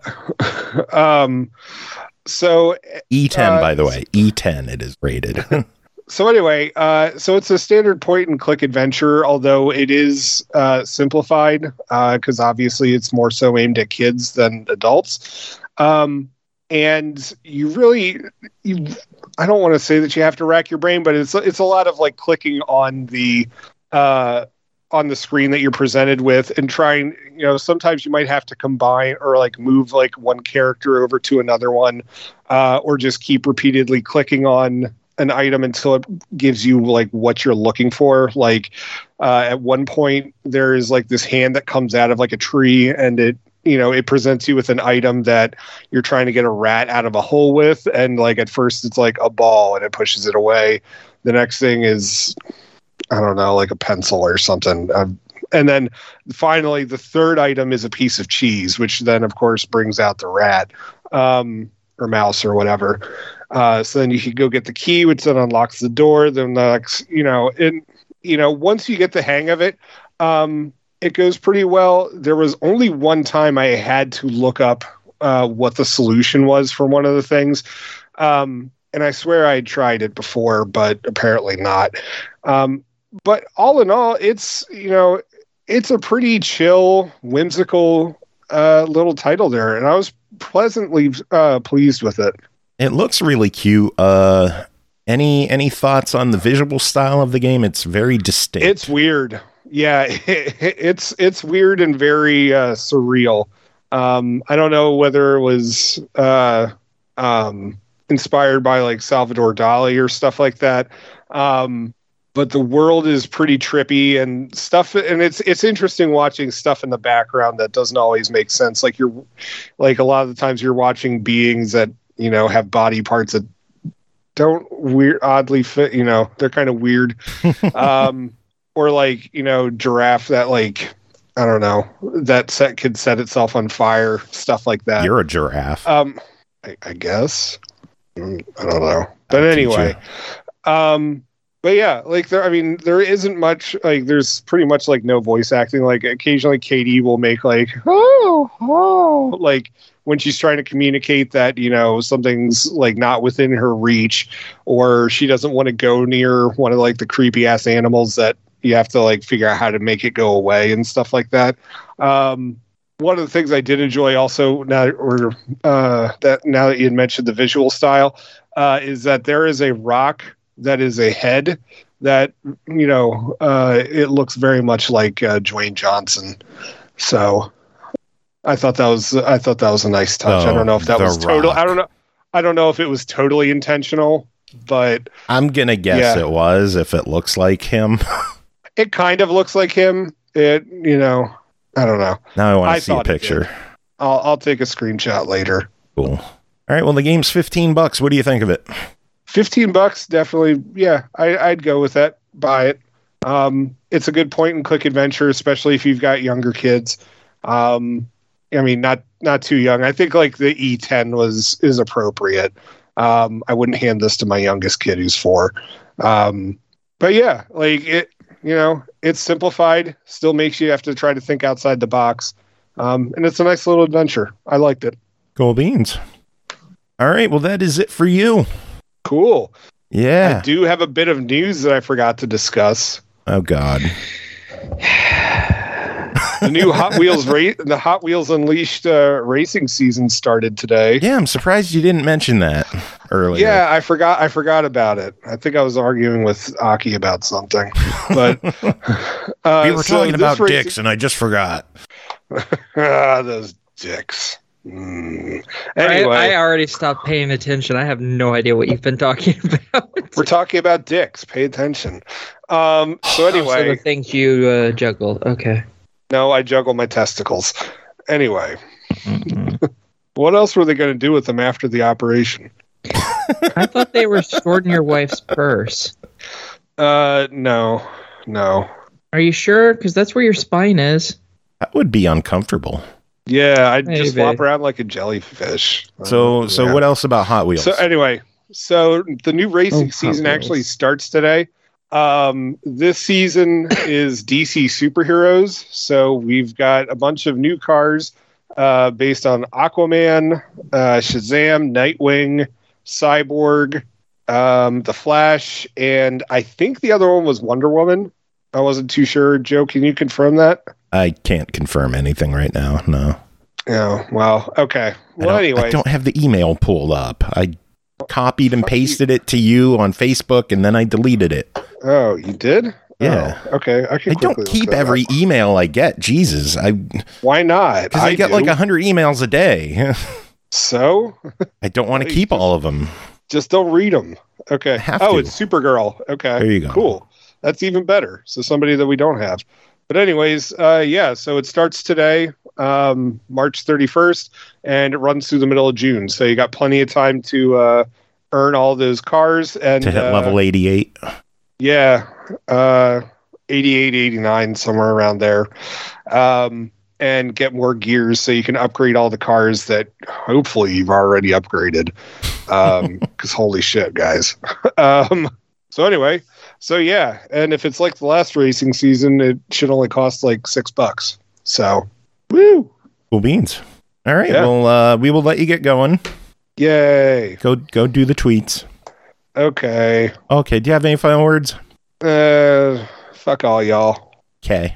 So E10, by the way, E10 it is rated. So anyway, so it's a standard point-and-click adventure, although it is simplified because obviously it's more so aimed at kids than adults. And you really, I don't want to say that you have to rack your brain, but it's a lot of like clicking on the screen that you're presented with and trying, you know, sometimes you might have to combine or like move like one character over to another one, or just keep repeatedly clicking on an item until it gives you like what you're looking for. Like at one point there is like this hand that comes out of like a tree, and it, you know, it presents you with an item that you're trying to get a rat out of a hole with. And like at first it's like a ball and it pushes it away. The next thing is, I don't know, like a pencil or something. And then finally, the third item is a piece of cheese, which then, of course, brings out the rat or mouse or whatever. So then you can go get the key, which then unlocks the door. Then, once you get the hang of it, it goes pretty well. There was only one time I had to look up what the solution was for one of the things. And I swear I had tried it before, but apparently not. But all in all, it's, you know, it's a pretty chill, whimsical little title there, and I was pleasantly pleased with it. It looks really cute. Any thoughts on the visual style of the game? It's very distinct. It's weird. Yeah, it's weird and very surreal. I don't know whether it was inspired by like Salvador Dali or stuff like that. But the world is pretty trippy and stuff, and it's interesting watching stuff in the background that doesn't always make sense. Like you're, like a lot of the times you're watching beings that, you know, have body parts that don't oddly fit. You know, they're kind of weird. Or like, you know, giraffe that like, I don't know, that could set itself on fire, stuff like that. You're a giraffe. I guess. I don't know, but anyway. But yeah, like there isn't much, like there's pretty much like no voice acting. Like occasionally Katie will make like, oh, like when she's trying to communicate that, you know, something's like not within her reach, or she doesn't want to go near one of like the creepy ass animals that you have to like figure out how to make it go away and stuff like that. One of the things I did enjoy also now that you had mentioned the visual style, is that there is a rock that is a head that, you know, it looks very much like Dwayne Johnson. So I thought that was a nice touch. I don't know if that was total. I don't know if it was totally intentional, but I'm gonna guess it was. If it looks like him, it kind of looks like him. It, you know, I don't know. Now I want to see a picture. I'll take a screenshot later. Cool. All right. Well, the game's $15. What do you think of it? $15, definitely. Yeah, I'd go with that. Buy it. It's a good point and click adventure, especially if you've got younger kids. I mean, not too young. I think like the E10 is appropriate. I wouldn't hand this to my youngest kid who's 4. But yeah, like it, it's simplified, still makes you have to try to think outside the box. And it's a nice little adventure. I liked it. Cool beans. All right. Well, that is it for you. Cool. Yeah. I do have a bit of news that I forgot to discuss. Oh, God. The new the Hot Wheels Unleashed racing season started today. Yeah, I'm surprised you didn't mention that earlier. Yeah, I forgot about it. I think I was arguing with Aki about something. But we were talking about dicks, and I just forgot. Those dicks. Anyway, I already stopped paying attention. I have no idea what you've been talking about. We're talking about dicks. Pay attention. So anyway, so the things you juggle. Okay. No, I juggle my testicles. Anyway, what else were they going to do with them after the operation? I thought they were stored in your wife's purse. No. Are you sure? Because that's where your spine is. That would be uncomfortable. Yeah, I'd just flop around like a jellyfish. So what else about Hot Wheels? So anyway, the new racing season actually starts today. This season is DC Superheroes. So we've got a bunch of new cars based on Aquaman, Shazam, Nightwing, Cyborg, The Flash, and I think the other one was Wonder Woman. I wasn't too sure. Joe, can you confirm that? I can't confirm anything right now. No. Oh, well, okay. Well, anyway. I don't have the email pulled up. I copied and pasted it to you on Facebook, and then I deleted it. Oh, you did? Yeah. Oh, okay. I don't keep every email I get. Jesus. Why not? Because I get like 100 emails a day. So? I don't want to keep all of them. Just don't read them. Okay. It's Supergirl. Okay. There you go. Cool. That's even better. So somebody that we don't have. But anyways, so it starts today, March 31st, and it runs through the middle of June. So you got plenty of time to earn all those cars. And to hit level 88. Yeah, 88, 89, somewhere around there. And get more gears so you can upgrade all the cars that hopefully you've already upgraded. Because holy shit, guys. So anyway... So yeah, and if it's like the last racing season, it should only cost like $6. So, woo! Cool beans. All right, yeah. Well, we will let you get going. Yay! Go do the tweets. Okay. Okay. Do you have any final words? Fuck all y'all. Okay.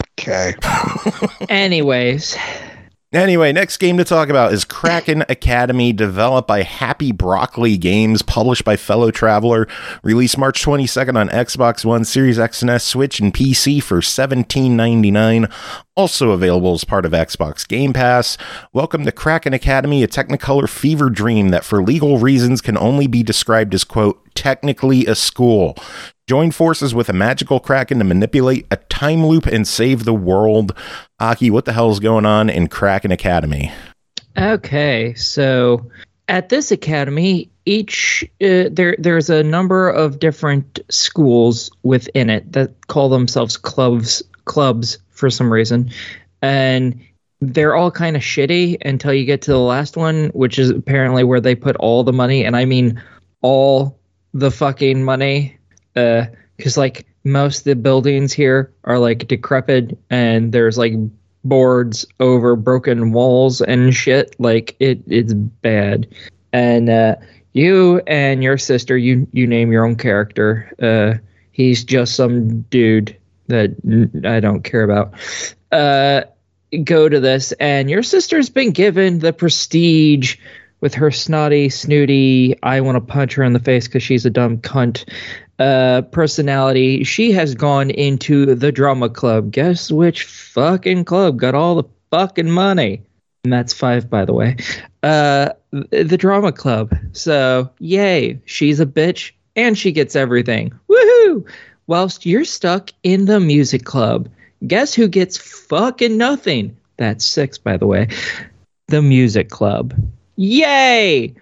Anyway, next game to talk about is Kraken Academy, developed by Happy Broccoli Games, published by Fellow Traveler, released March 22nd on Xbox One, Series X and S, Switch, and PC for $17.99. Also available as part of Xbox Game Pass. Welcome to Kraken Academy, a Technicolor fever dream that for legal reasons can only be described as, quote, technically a school. Join forces with a magical Kraken to manipulate a time loop and save the world. Aki, what the hell is going on in Kraken Academy? Okay, so at this academy, there's a number of different schools within it that call themselves clubs for some reason, and they're all kind of shitty until you get to the last one, which is apparently where they put all the money, and I mean all the fucking money. Because like most of the buildings here are like decrepit and there's like boards over broken walls and shit. Like it's bad. And you and your sister, you name your own character. He's just some dude that I don't care about. Go to this, and your sister's been given the prestige with her snooty, I want to punch her in the face because she's a dumb cunt personality. She has gone into the drama club. Guess which fucking club got all the fucking money? And that's 5, by the way. The drama club. So, yay, she's a bitch and she gets everything. Woohoo! Whilst you're stuck in the music club. Guess who gets fucking nothing? That's 6, by the way. The music club. Yay!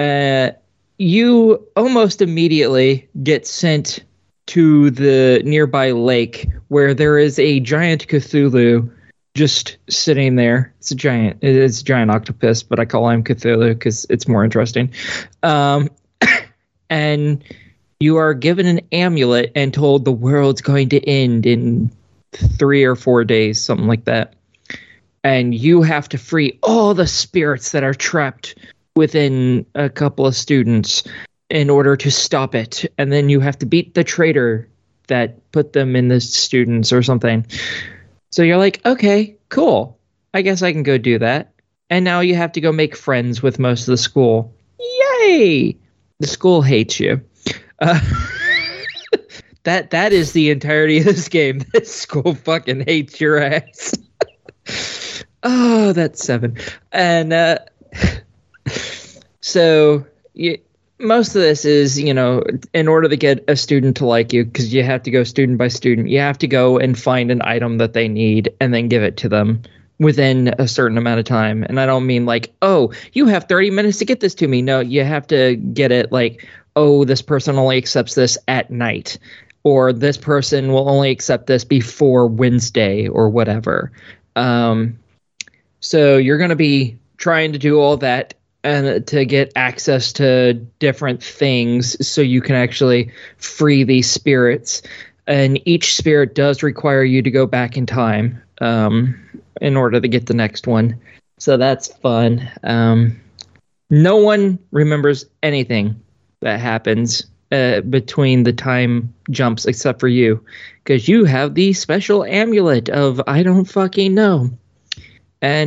You almost immediately get sent to the nearby lake where there is a giant Cthulhu just sitting there. It's a giant octopus, but I call him Cthulhu because it's more interesting. And you are given an amulet and told the world's going to end in 3 or 4 days, something like that. And you have to free all the spirits that are trapped within a couple of students in order to stop it. And then you have to beat the traitor that put them in the students or something. So you're like, okay, cool. I guess I can go do that. And now you have to go make friends with most of the school. Yay! The school hates you. That is the entirety of this game. This school fucking hates your ass. Oh, that's 7. And so most of this is, in order to get a student to like you, because you have to go student by student, you have to go and find an item that they need and then give it to them within a certain amount of time. And I don't mean like, oh, you have 30 minutes to get this to me. No, you have to get it like, oh, this person only accepts this at night, or this person will only accept this before Wednesday or whatever. So you're going to be trying to do all that and to get access to different things so you can actually free these spirits. And each spirit does require you to go back in time in order to get the next one. So that's fun. No one remembers anything that happens between the time jumps except for you, because you have the special amulet of I don't fucking know. And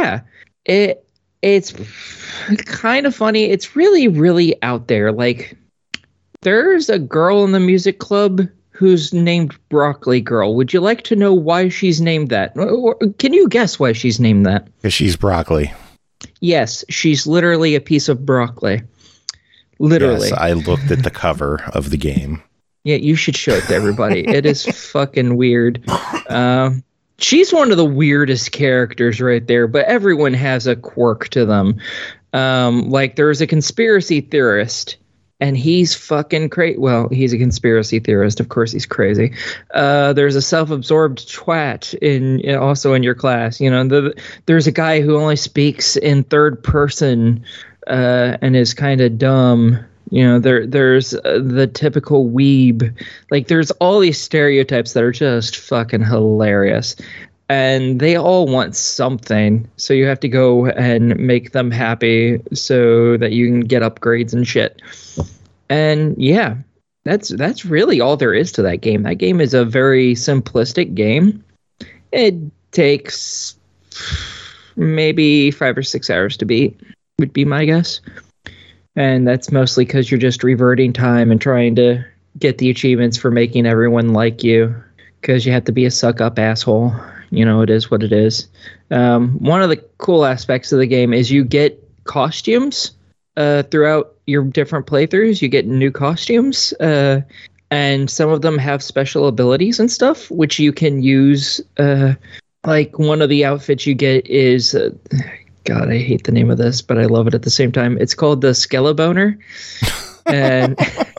it's kind of funny. It's really, really out there. Like, there's a girl in the music club who's named Broccoli Girl. Would you like to know why she's named that? Can you guess why she's named that? Because she's broccoli. Yes, she's literally a piece of broccoli. Literally. Yes, I looked at the cover of the game. Yeah, you should show it to everybody. It is fucking weird. She's one of the weirdest characters right there, but everyone has a quirk to them. Like, there's a conspiracy theorist, and he's fucking crazy. Well, he's a conspiracy theorist. Of course, he's crazy. There's a self-absorbed twat also in your class. There's a guy who only speaks in third person and is kind of dumb. There's the typical weeb. Like, there's all these stereotypes that are just fucking hilarious. And they all want something. So you have to go and make them happy so that you can get upgrades and shit. And yeah, that's really all there is to that game. That game is a very simplistic game. It takes maybe 5 or 6 hours to beat, would be my guess. And that's mostly because you're just reverting time and trying to get the achievements for making everyone like you, because you have to be a suck-up asshole. It is what it is. One of the cool aspects of the game is you get costumes throughout your different playthroughs. You get new costumes, and some of them have special abilities and stuff, which you can use. Like, one of the outfits you get is... God, I hate the name of this, but I love it at the same time. It's called the Skelebaner, and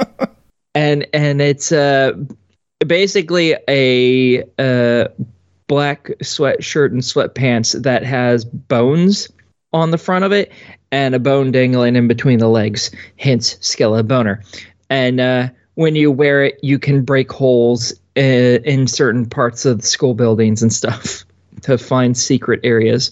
it's basically a black sweatshirt and sweatpants that has bones on the front of it and a bone dangling in between the legs. Hence, Skelebaner. And when you wear it, you can break holes in certain parts of the school buildings and stuff to find secret areas.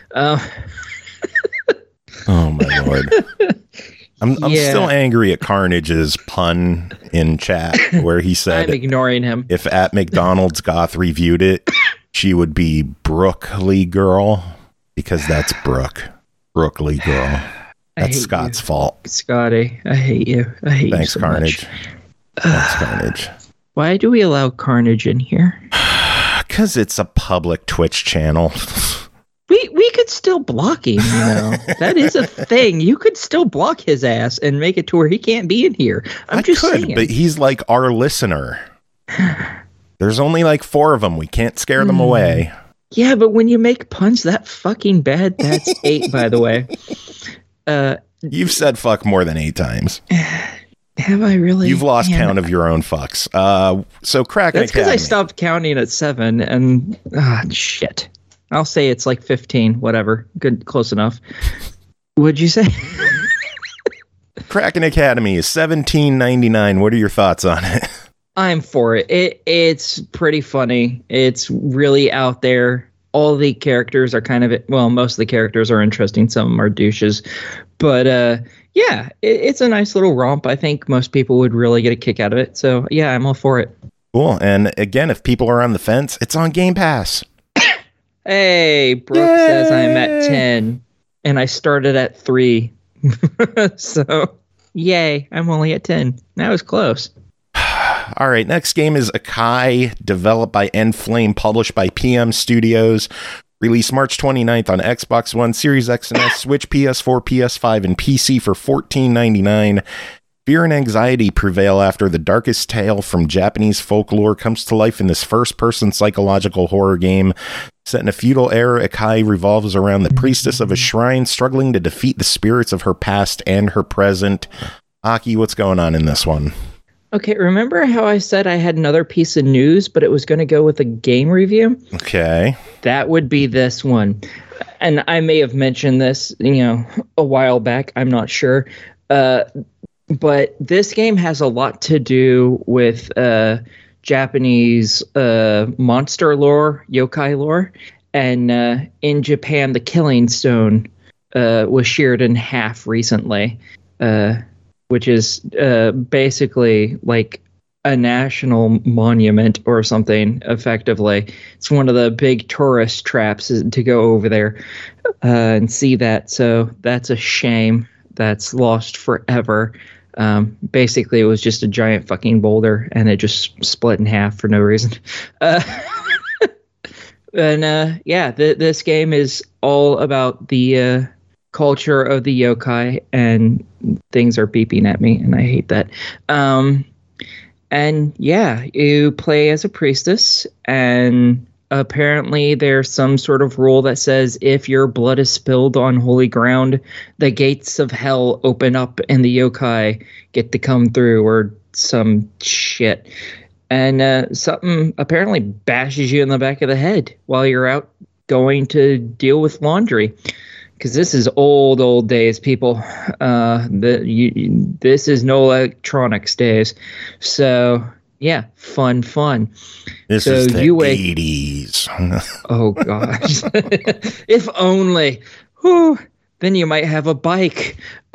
Oh my lord! I'm still angry at Carnage's pun in chat where he said, "I'm ignoring him." If at McDonald's Goth reviewed it, she would be Broccoli Girl, because that's Broccoli Girl. That's Scott's fault. Scotty, I hate you. I hate Thanks, you so Carnage. much. Thanks, Carnage. Why do we allow Carnage in here? Because it's a public Twitch channel. We could still block him, That is a thing. You could still block his ass and make it to where he can't be in here. I could, saying. But he's like our listener. There's only like 4 of them. We can't scare them away. Yeah, but when you make puns that fucking bad, that's 8, by the way. You've said fuck more than 8 times. Have I really? You've lost count of your own fucks. So Kraken That's because I stopped counting at 7 and shit. I'll say it's like 15, whatever. Good, close enough. What'd you say? Kraken Academy is $17.99. What are your thoughts on it? I'm for it. It's pretty funny. It's really out there. All the characters are kind of, well, most of the characters are interesting. Some of them are douches. But yeah, it's a nice little romp. I think most people would really get a kick out of it. So yeah, I'm all for it. Cool. And again, if people are on the fence, it's on Game Pass. Hey, Brooke says I'm at 10 and I started at 3. So, yay, I'm only at 10. That was close. All right, next game is Akai, developed by Enflame, published by PM Studios. Released March 29th on Xbox One, Series X and S, Switch, PS4, PS5, and PC for $14.99. Fear and anxiety prevail after the darkest tale from Japanese folklore comes to life in this first-person psychological horror game. Set in a feudal era, Akai revolves around the priestess of a shrine struggling to defeat the spirits of her past and her present. Aki, what's going on in this one? Okay, remember how I said I had another piece of news, but it was going to go with a game review? Okay. That would be this one. And I may have mentioned this, a while back. I'm not sure. But this game has a lot to do with Japanese monster lore, yokai lore. And in Japan, the Killing Stone was sheared in half recently, which is basically like a national monument or something, effectively. It's one of the big tourist traps to go over there and see that. So that's a shame. That's lost forever. Basically, it was just a giant fucking boulder, and it just split in half for no reason. This game is all about the culture of the yokai, and things are beeping at me, and I hate that. And yeah, you play as a priestess, and apparently there's some sort of rule that says if your blood is spilled on holy ground, the gates of hell open up and the yokai get to come through, or some shit. And something apparently bashes you in the back of the head while you're out going to deal with laundry. Because this is old days, people. This is no electronics days. So, yeah, fun. This is the 80s. Oh, gosh. If only. Whew, then you might have a bike.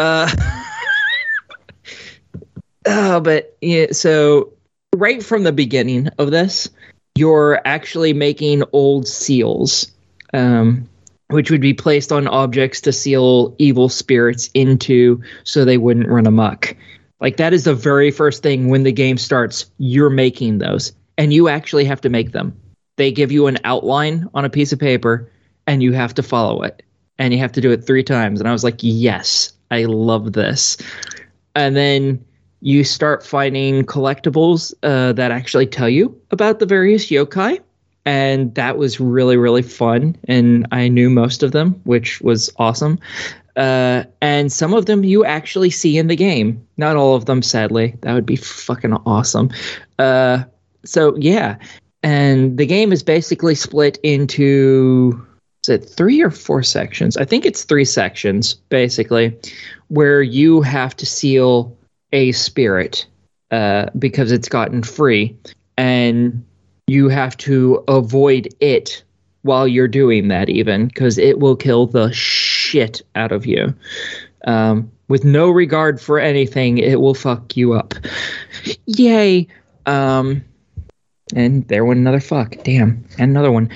But, yeah, so right from the beginning of this, you're actually making old seals. Which would be placed on objects to seal evil spirits into so they wouldn't run amok. Like, that is the very first thing when the game starts. You're making those, and you actually have to make them. They give you an outline on a piece of paper, and you have to follow it, and you have to do it 3 times. And I was like, yes, I love this. And then you start finding collectibles that actually tell you about the various yokai. And that was really, really fun. And I knew most of them, which was awesome. And some of them you actually see in the game. Not all of them, sadly. That would be fucking awesome. So, yeah. And the game is basically split into, is it 3 or 4 sections? I think it's 3 sections, basically, where you have to seal a spirit because it's gotten free. And you have to avoid it while you're doing that, even, because it will kill the shit out of you. With no regard for anything, it will fuck you up. Yay. And there went another fuck. Damn. And another one.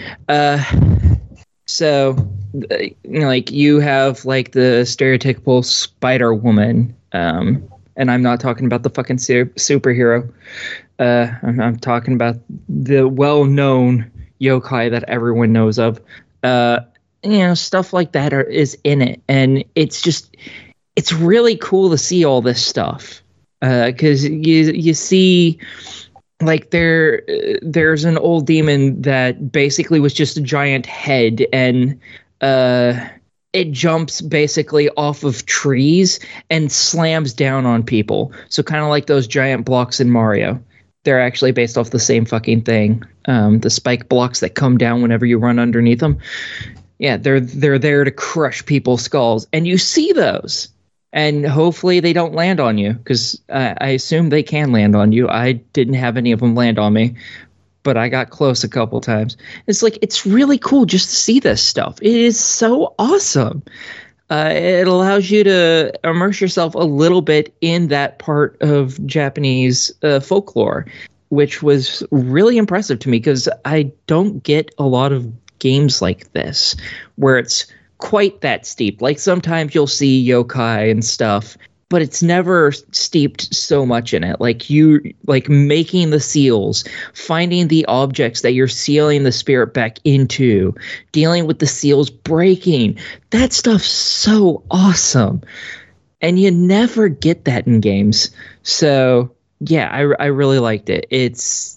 So, like, you have, like, the stereotypical Spider Woman. And I'm not talking about the fucking superhero. I'm talking about the well-known yokai that everyone knows of. Stuff like that is in it. And it's really cool to see all this stuff. Because you see, like, there's an old demon that basically was just a giant head, and it jumps basically off of trees and slams down on people. So kind of like those giant blocks in Mario. they're actually based off the same fucking thing. The spike blocks that come down whenever you run underneath them. Yeah, they're there to crush people's skulls, and you see those, and hopefully they don't land on you, because I assume they can land on you. I didn't have any of them land on me, but I got close a couple times. It's like, it's really cool just to see this stuff. It is so awesome. It allows you to immerse yourself a little bit in that part of Japanese folklore, which was really impressive to me, because I don't get a lot of games like this where it's quite that steep. Like, sometimes you'll see yokai and stuff, but it's never steeped so much in it. Like, making the seals, finding the objects that you're sealing the spirit back into, dealing with the seals breaking. That stuff's so awesome. And you never get that in games. So yeah, I really liked it. It's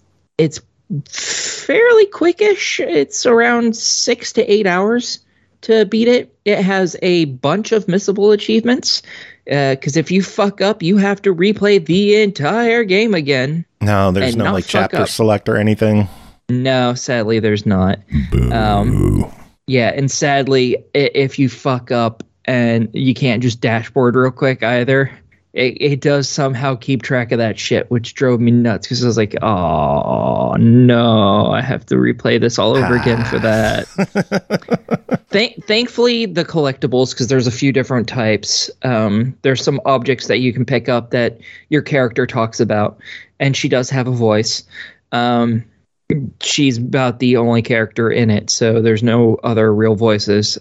fairly quickish. It's around 6 to 8 hours to beat it. It has a bunch of missable achievements, because if you fuck up, you have to replay the entire game again. No, there's no like chapter select or anything. No, sadly, there's not. Yeah, and sadly, if you fuck up and you can't just dashboard real quick either, it does somehow keep track of that shit, which drove me nuts, because I was like, oh no, I have to replay this all over again for that. Thankfully, the collectibles, because there's a few different types, there's some objects that you can pick up that your character talks about, and she does have a voice. She's about the only character in it, so there's no other real voices.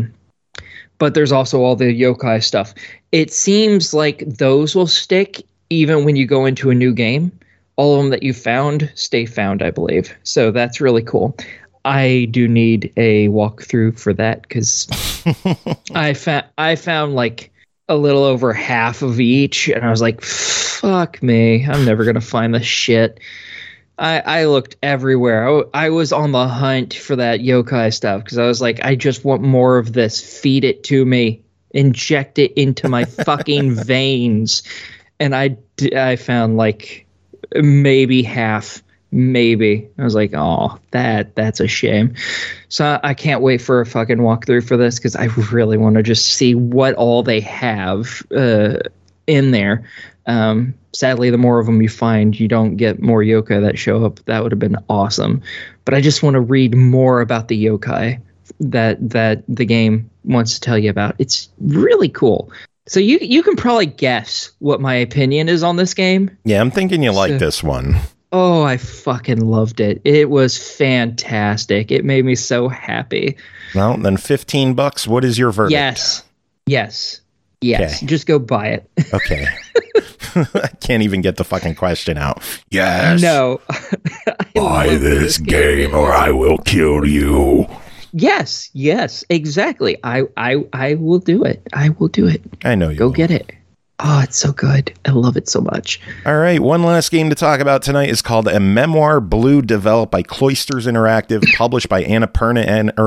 But there's also all the yokai stuff. It seems like those will stick even when you go into a new game. All of them that you found stay found, I believe. So that's really cool. I do need a walkthrough for that, because I found like a little over half of each, and I was like, fuck me, I'm never going to find this shit. I looked everywhere. I was on the hunt for that yokai stuff, because I was like, I just want more of this. Feed it to me. Inject it into my fucking veins. And I found like maybe half. Maybe. I was like, oh, that's a shame. So I can't wait for a fucking walkthrough for this, because I really want to just see what all they have in there. Sadly, the more of them you find, you don't get more yokai that show up. That would have been awesome. But I just want to read more about the yokai that the game wants to tell you about. It's really cool. So you can probably guess what my opinion is on this game. Yeah, I'm thinking you like this one. Oh, I fucking loved it. It was fantastic. It made me so happy. Well, then $15. What is your verdict? Yes. Okay. Just go buy it. Okay. I can't even get the fucking question out. Yes. No. Buy this game or I will kill you. Yes, exactly. I will do it. I will do it. I know you will. Go get it. Oh, it's so good. I love it so much. All right. One last game to talk about tonight is called A Memoir Blue, developed by Cloisters Interactive, published by Annapurna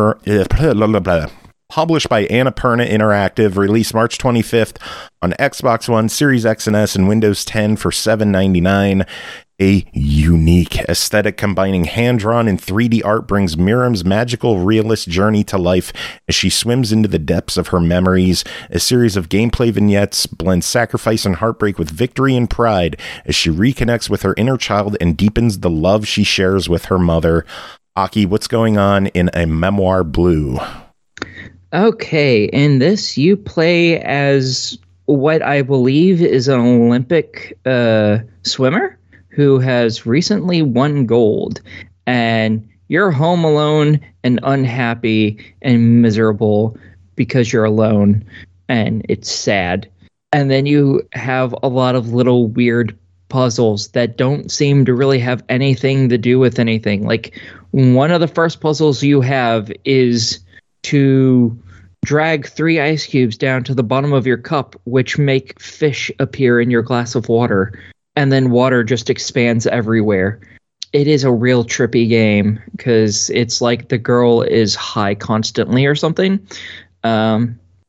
Interactive, released March 25th on Xbox One, Series X and S, and Windows 10 for $7.99. A unique aesthetic combining hand-drawn and 3D art brings Miriam's magical realist journey to life as she swims into the depths of her memories. A series of gameplay vignettes blend sacrifice and heartbreak with victory and pride as she reconnects with her inner child and deepens the love she shares with her mother. Aki, what's going on in A Memoir Blue? Okay, in this you play as what I believe is an Olympic swimmer who has recently won gold, and you're home alone and unhappy and miserable because you're alone, and it's sad. And then you have a lot of little weird puzzles that don't seem to really have anything to do with anything. Like, one of the first puzzles you have is to drag 3 ice cubes down to the bottom of your cup, which make fish appear in your glass of water. And then water just expands everywhere. It is a real trippy game, because it's like the girl is high constantly or something.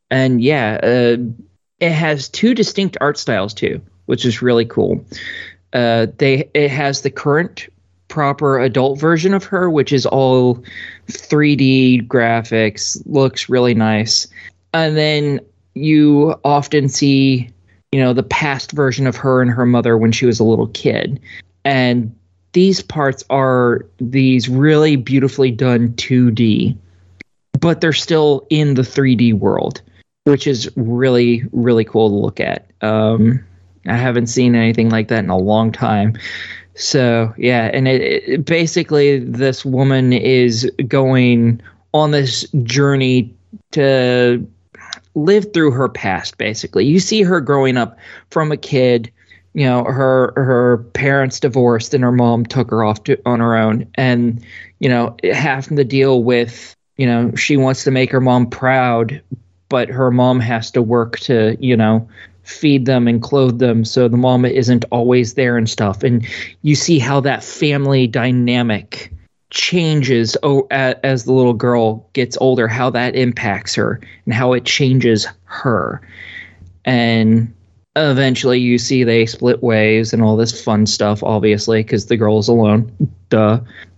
It has 2 distinct art styles too, which is really cool. It has the current proper adult version of her, which is all 3D graphics, looks really nice. And then you often see, the past version of her and her mother when she was a little kid. And these parts are these really beautifully done 2D, but they're still in the 3D world, which is really, really cool to look at. I haven't seen anything like that in a long time. So, yeah, and it basically this woman is going on this journey to live through her past, basically. You see her growing up from a kid. Her parents divorced and her mom took her off on her own. And, having to deal with, she wants to make her mom proud, but her mom has to work to, feed them and clothe them. So the mom isn't always there and stuff. And you see how that family dynamic changes as the little girl gets older, how that impacts her and how it changes her. And eventually you see they split ways and all this fun stuff, obviously, because the girl's alone. Duh.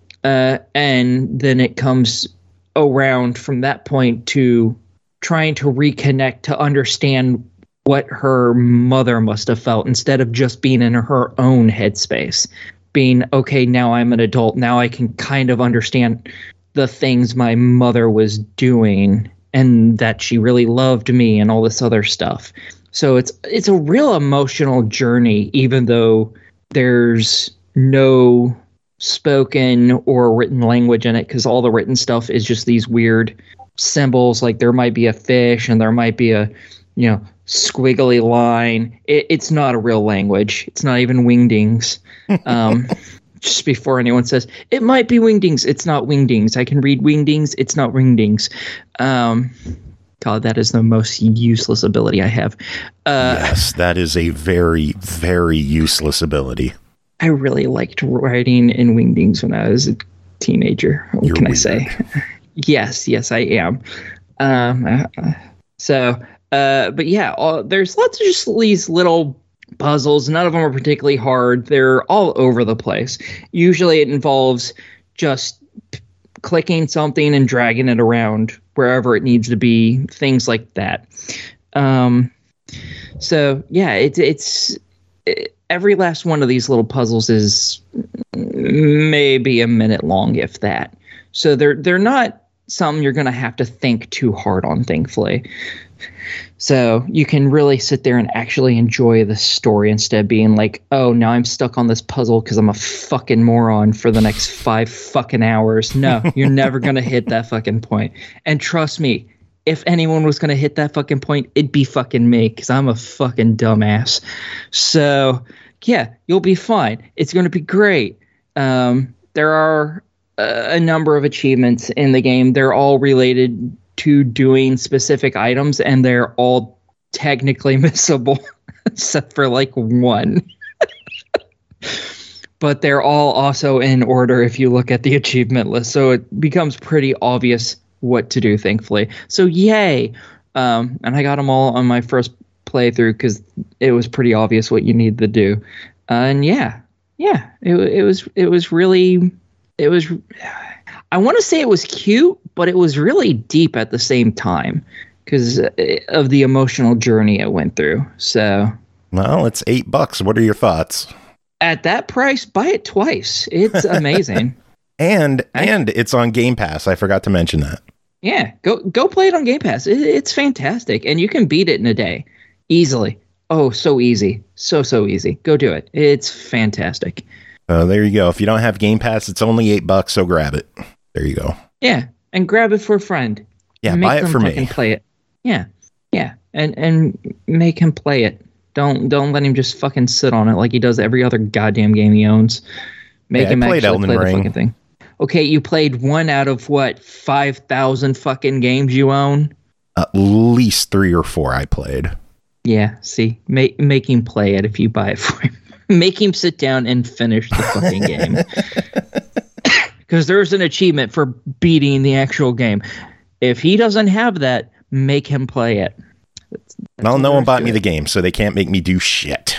And then it comes around from that point to trying to reconnect to understand what her mother must have felt instead of just being in her own headspace. Being, okay, now I'm an adult. Now I can kind of understand the things my mother was doing and that she really loved me and all this other stuff. So it's a real emotional journey, even though there's no spoken or written language in it, because all the written stuff is just these weird symbols. Like there might be a fish and there might be a, squiggly line. It's not a real language. It's not even Wingdings. Just before anyone says, it might be Wingdings. It's not Wingdings. I can read Wingdings. It's not Wingdings. God, that is the most useless ability I have. Yes, that is a very, very useless ability. I really liked writing in Wingdings when I was a teenager. What You're can weird. I say? Yes, I am. But yeah, there's lots of just these little puzzles. None of them are particularly hard. They're all over the place. Usually it involves just clicking something and dragging it around wherever it needs to be, things like that. So yeah, it's every last one of these little puzzles is maybe a minute long, if that. So they're not something you're going to have to think too hard on, thankfully. So you can really sit there and actually enjoy the story instead of being like, oh, now I'm stuck on this puzzle because I'm a fucking moron for the next 5 fucking hours. No, you're never going to hit that fucking point. And trust me, if anyone was going to hit that fucking point, it'd be fucking me because I'm a fucking dumbass. So, yeah, you'll be fine. It's going to be great. There are a number of achievements in the game. They're all related to doing specific items, and they're all technically missable except for like one. But they're all also in order if you look at the achievement list, so it becomes pretty obvious what to do, thankfully. So yay. And I got them all on my first playthrough because it was pretty obvious what you need to do. And yeah, it was really, I want to say it was cute, but it was really deep at the same time because of the emotional journey it went through. So, well, it's $8. What are your thoughts? At that price, buy it twice. It's amazing. and it's on Game Pass. I forgot to mention that. Yeah, go play it on Game Pass. It's fantastic, and you can beat it in a day easily. Oh, so easy, so easy. Go do it. It's fantastic. There you go. If you don't have Game Pass, it's only $8, so grab it. There you go. Yeah, and grab it for a friend. Yeah, buy it for me. And play it. Yeah, and make him play it. Don't let him just fucking sit on it like he does every other goddamn game he owns. Make him actually Elden play Ring. the fucking thing. Okay, you played one out of what, 5,000 fucking games you own? At least 3 or 4 I played. Yeah, see, make him play it if you buy it for him. Make him sit down and finish the fucking game. Because there's an achievement for beating the actual game. If he doesn't have that, make him play it. Well, no one bought me the game, so they can't make me do shit.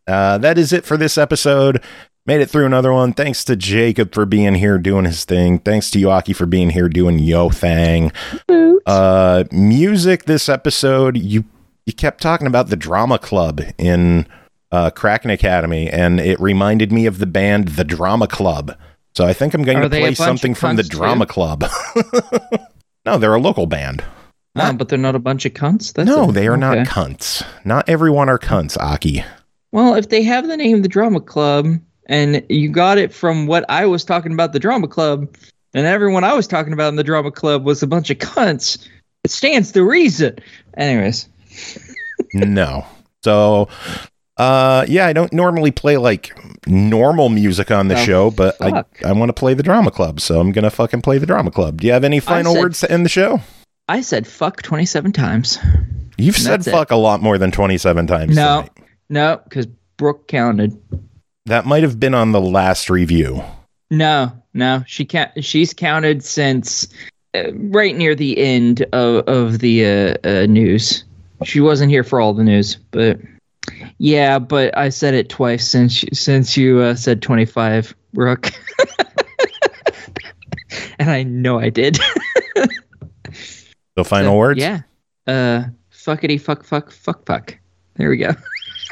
That is it for this episode. Made it through another one. Thanks to Jacob for being here doing his thing. Thanks to you, Aki, for being here doing yo thing. Music this episode, you kept talking about the Drama Club in Kraken Academy, and it reminded me of the band The Drama Club. So I think I'm going to play something from the Drama Club. No, they're a local band. But they're not a bunch of cunts? They are not cunts. Not everyone are cunts, Aki. Well, if they have the name The Drama Club, and you got it from what I was talking about the Drama Club, and everyone I was talking about in the Drama Club was a bunch of cunts, it stands to reason. Anyways. No. So, I don't normally play like normal music on the show, but I want to play the Drama Club, so I'm going to fucking play the Drama Club. Do you have any final words to end the show? I said fuck 27 times. You've said fuck a lot more than 27 times tonight. No, because Brooke counted. That might have been on the last review. No, she's counted since right near the end of the news. She wasn't here for all the news, but yeah, but I said it twice since you said 25, Brooke. And I know I did. So final words? Yeah. Fuckity fuck. There we go.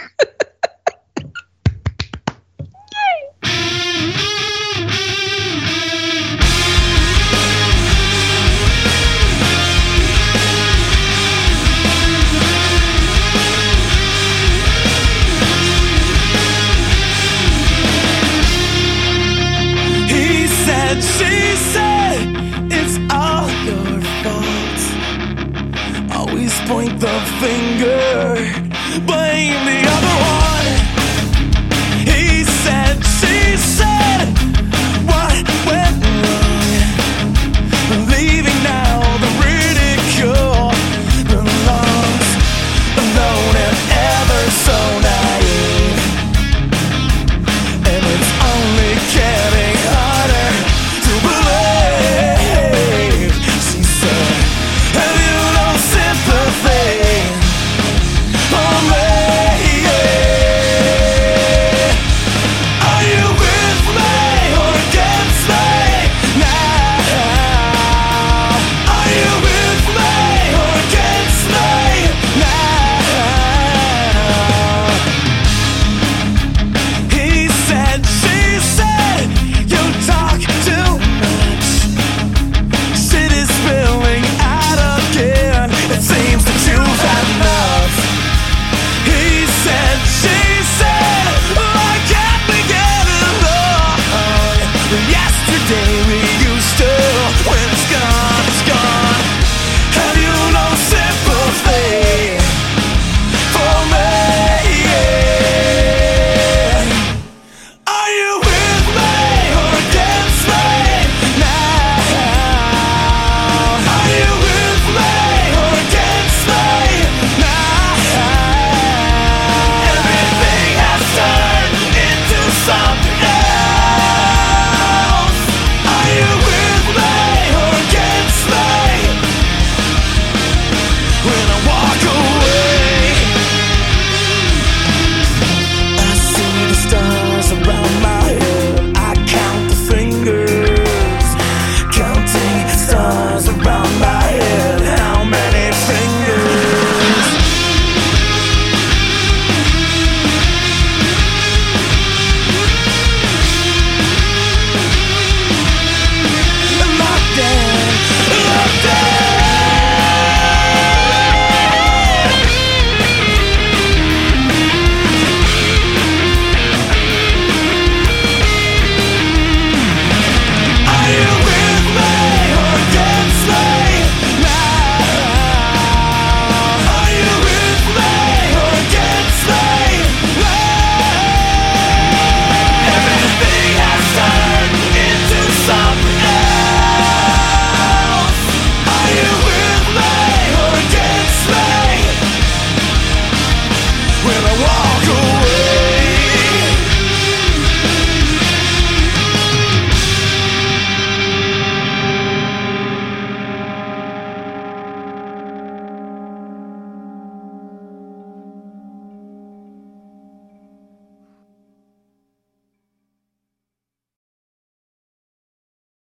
She said, it's all your fault. Always point the finger, blame the